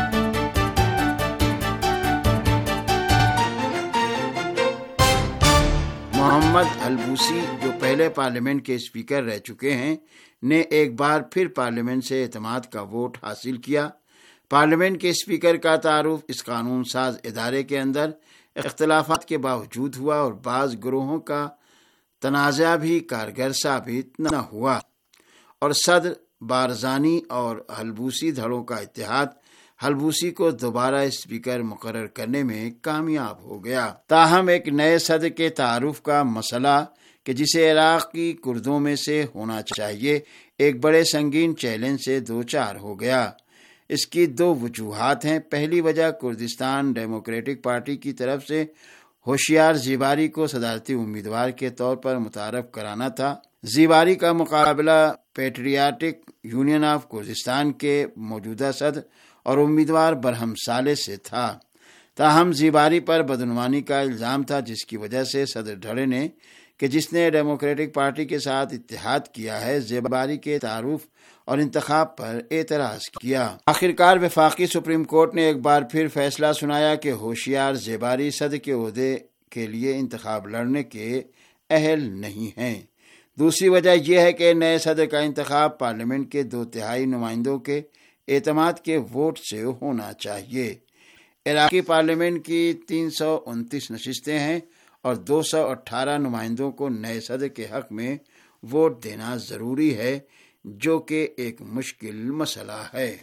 محمد البوسی جو پہلے پارلیمنٹ کے اسپیکر رہ چکے ہیں نے ایک بار پھر پارلیمنٹ سے اعتماد کا ووٹ حاصل کیا۔ پارلیمنٹ کے اسپیکر کا تعارف اس قانون ساز ادارے کے اندر اختلافات کے باوجود ہوا اور بعض گروہوں کا تنازع بھی کارگر ثابت نہ ہوا، اور صدر بارزانی اور حلبوسی دھڑوں کا اتحاد حلبوسی کو دوبارہ اسپیکر مقرر کرنے میں کامیاب ہو گیا۔ تاہم ایک نئے صدر کے تعارف کا مسئلہ کہ جسے عراقی کردوں میں سے ہونا چاہیے، ایک بڑے سنگین چیلنج سے دوچار ہو گیا۔ اس کی 2 وجوہات ہیں۔ پہلی وجہ کردستان ڈیموکریٹک پارٹی کی طرف سے ہوشیار زیباری کو صدارتی امیدوار کے طور پر متعارف کرانا تھا۔ زیباری کا مقابلہ پیٹریاٹک یونین آف کردستان کے موجودہ صدر اور امیدوار برہم صالح سے تھا۔ تاہم زیباری پر بدعنوانی کا الزام تھا، جس کی وجہ سے صدر دھڑے نے کہ جس نے ڈیموکریٹک پارٹی کے ساتھ اتحاد کیا ہے، زیباری کے تعارف اور انتخاب پر اعتراض کیا۔ آخرکار وفاقی سپریم کورٹ نے ایک بار پھر فیصلہ سنایا کہ ہوشیار زیباری صدر کے عہدے کے لیے انتخاب لڑنے کے اہل نہیں ہیں۔ دوسری وجہ یہ ہے کہ نئے صدر کا انتخاب پارلیمنٹ کے 2/3 نمائندوں کے اعتماد کے ووٹ سے ہونا چاہیے۔ عراقی پارلیمنٹ کی 329 نشستیں ہیں اور 218 نمائندوں کو نئے صدر کے حق میں ووٹ دینا ضروری ہے، جو کہ ایک مشکل مسئلہ ہے۔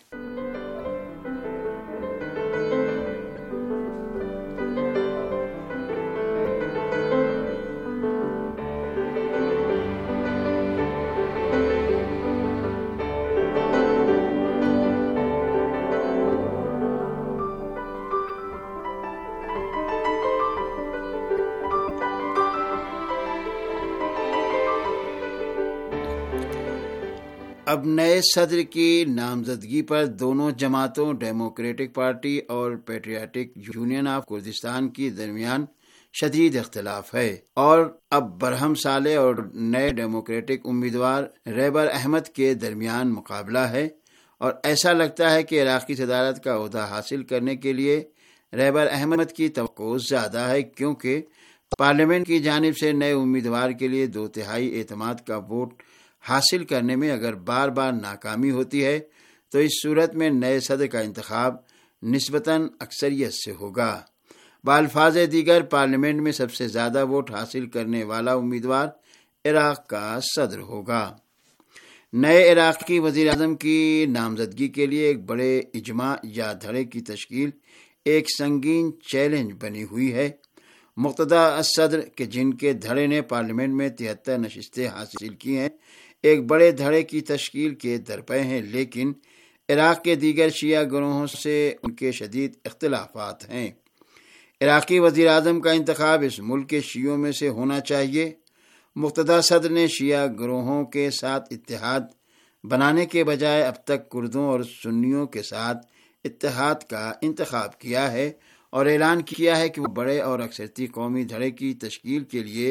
اب نئے صدر کی نامزدگی پر دونوں جماعتوں ڈیموکریٹک پارٹی اور پیٹریاٹک یونین آف کردستان کی درمیان شدید اختلاف ہے، اور اب برہم صالح اور نئے ڈیموکریٹک امیدوار ریبر احمد کے درمیان مقابلہ ہے، اور ایسا لگتا ہے کہ عراقی صدارت کا عہدہ حاصل کرنے کے لیے ریبر احمد کی توقع زیادہ ہے، کیونکہ پارلیمنٹ کی جانب سے نئے امیدوار کے لیے 2/3 اعتماد کا ووٹ حاصل کرنے میں اگر بار بار ناکامی ہوتی ہے تو اس صورت میں نئے صدر کا انتخاب نسبتاً اکثریت سے ہوگا۔ بالفاظ دیگر پارلیمنٹ میں سب سے زیادہ ووٹ حاصل کرنے والا امیدوار عراق کا صدر ہوگا۔ نئے عراقی وزیر اعظم کی نامزدگی کے لیے ایک بڑے اجماع یا دھڑے کی تشکیل ایک سنگین چیلنج بنی ہوئی ہے۔ مقتدی الصدر کہ جن کے دھڑے نے پارلیمنٹ میں 73 نشستیں حاصل کی ہیں، ایک بڑے دھڑے کی تشکیل کے درپے ہیں، لیکن عراق کے دیگر شیعہ گروہوں سے ان کے شدید اختلافات ہیں۔ عراقی وزیر اعظم کا انتخاب اس ملک کے شیعوں میں سے ہونا چاہیے۔ مقتدی صدر نے شیعہ گروہوں کے ساتھ اتحاد بنانے کے بجائے اب تک کردوں اور سنیوں کے ساتھ اتحاد کا انتخاب کیا ہے اور اعلان کیا ہے کہ وہ بڑے اور اکثریتی قومی دھڑے کی تشکیل کے لیے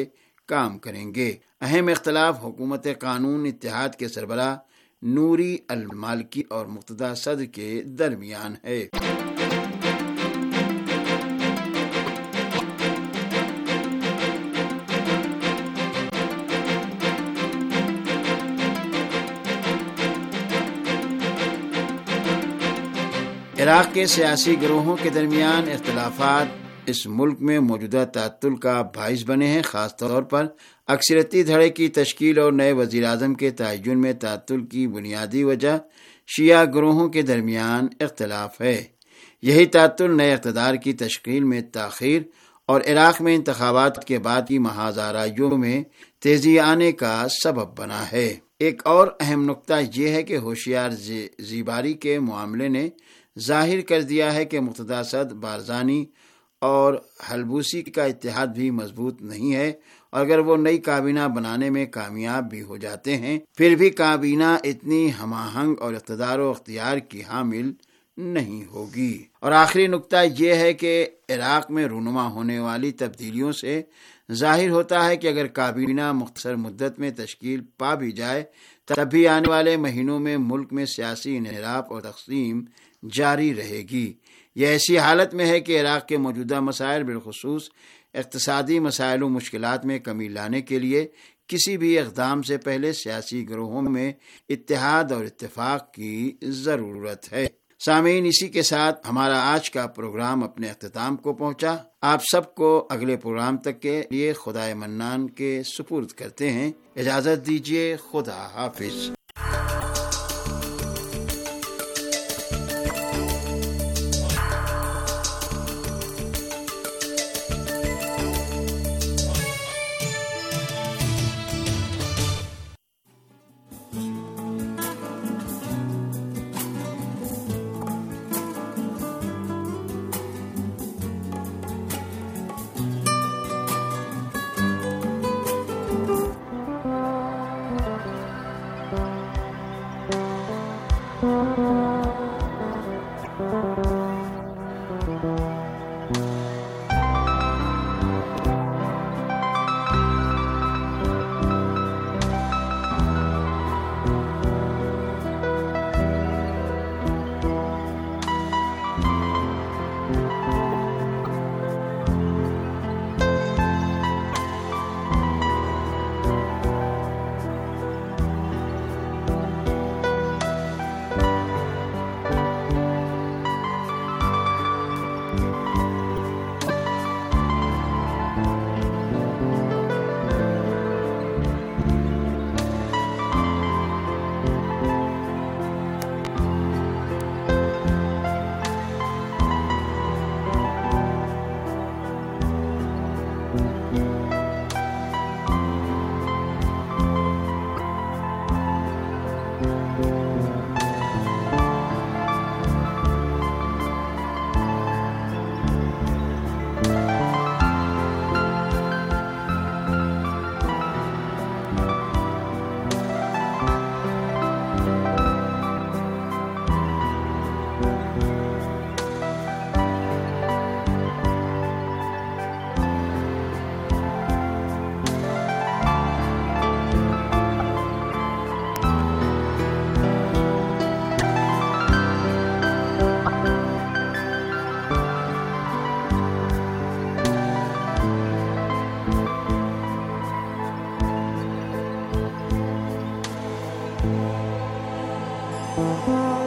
کام کریں گے۔ اہم اختلاف حکومت قانون اتحاد کے سربراہ نوری المالکی اور مقتدی صدر کے درمیان ہے۔ عراق کے سیاسی گروہوں کے درمیان اختلافات اس ملک میں موجودہ تعطل کا باعث بنے ہیں۔ خاص طور پر اکثریتی دھڑے کی تشکیل اور نئے وزیر اعظم کے تعین میں تعطل کی بنیادی وجہ شیعہ گروہوں کے درمیان اختلاف ہے۔ یہی تعطل نئے اقتدار کی تشکیل میں تاخیر اور عراق میں انتخابات کے بعد کی محاذ آرائیوں میں تیزی آنے کا سبب بنا ہے۔ ایک اور اہم نقطہ یہ ہے کہ ہوشیار زیباری کے معاملے نے ظاہر کر دیا ہے کہ مقتدی صدر بارزانی اور حلبوسی کا اتحاد بھی مضبوط نہیں ہے، اور اگر وہ نئی کابینہ بنانے میں کامیاب بھی ہو جاتے ہیں پھر بھی کابینہ اتنی ہم آہنگ اور اقتدار و اختیار کی حامل نہیں ہوگی۔ اور آخری نقطہ یہ ہے کہ عراق میں رونما ہونے والی تبدیلیوں سے ظاہر ہوتا ہے کہ اگر کابینہ مختصر مدت میں تشکیل پا بھی جائے تب بھی آنے والے مہینوں میں ملک میں سیاسی انحراف اور تقسیم جاری رہے گی۔ یہ ایسی حالت میں ہے کہ عراق کے موجودہ مسائل بالخصوص اقتصادی مسائل و مشکلات میں کمی لانے کے لیے کسی بھی اقدام سے پہلے سیاسی گروہوں میں اتحاد اور اتفاق کی ضرورت ہے۔ سامعین، اسی کے ساتھ ہمارا آج کا پروگرام اپنے اختتام کو پہنچا۔ آپ سب کو اگلے پروگرام تک کے لیے خدائے منان کے سپرد کرتے ہیں۔ اجازت دیجیے، خدا حافظ۔ Thank you.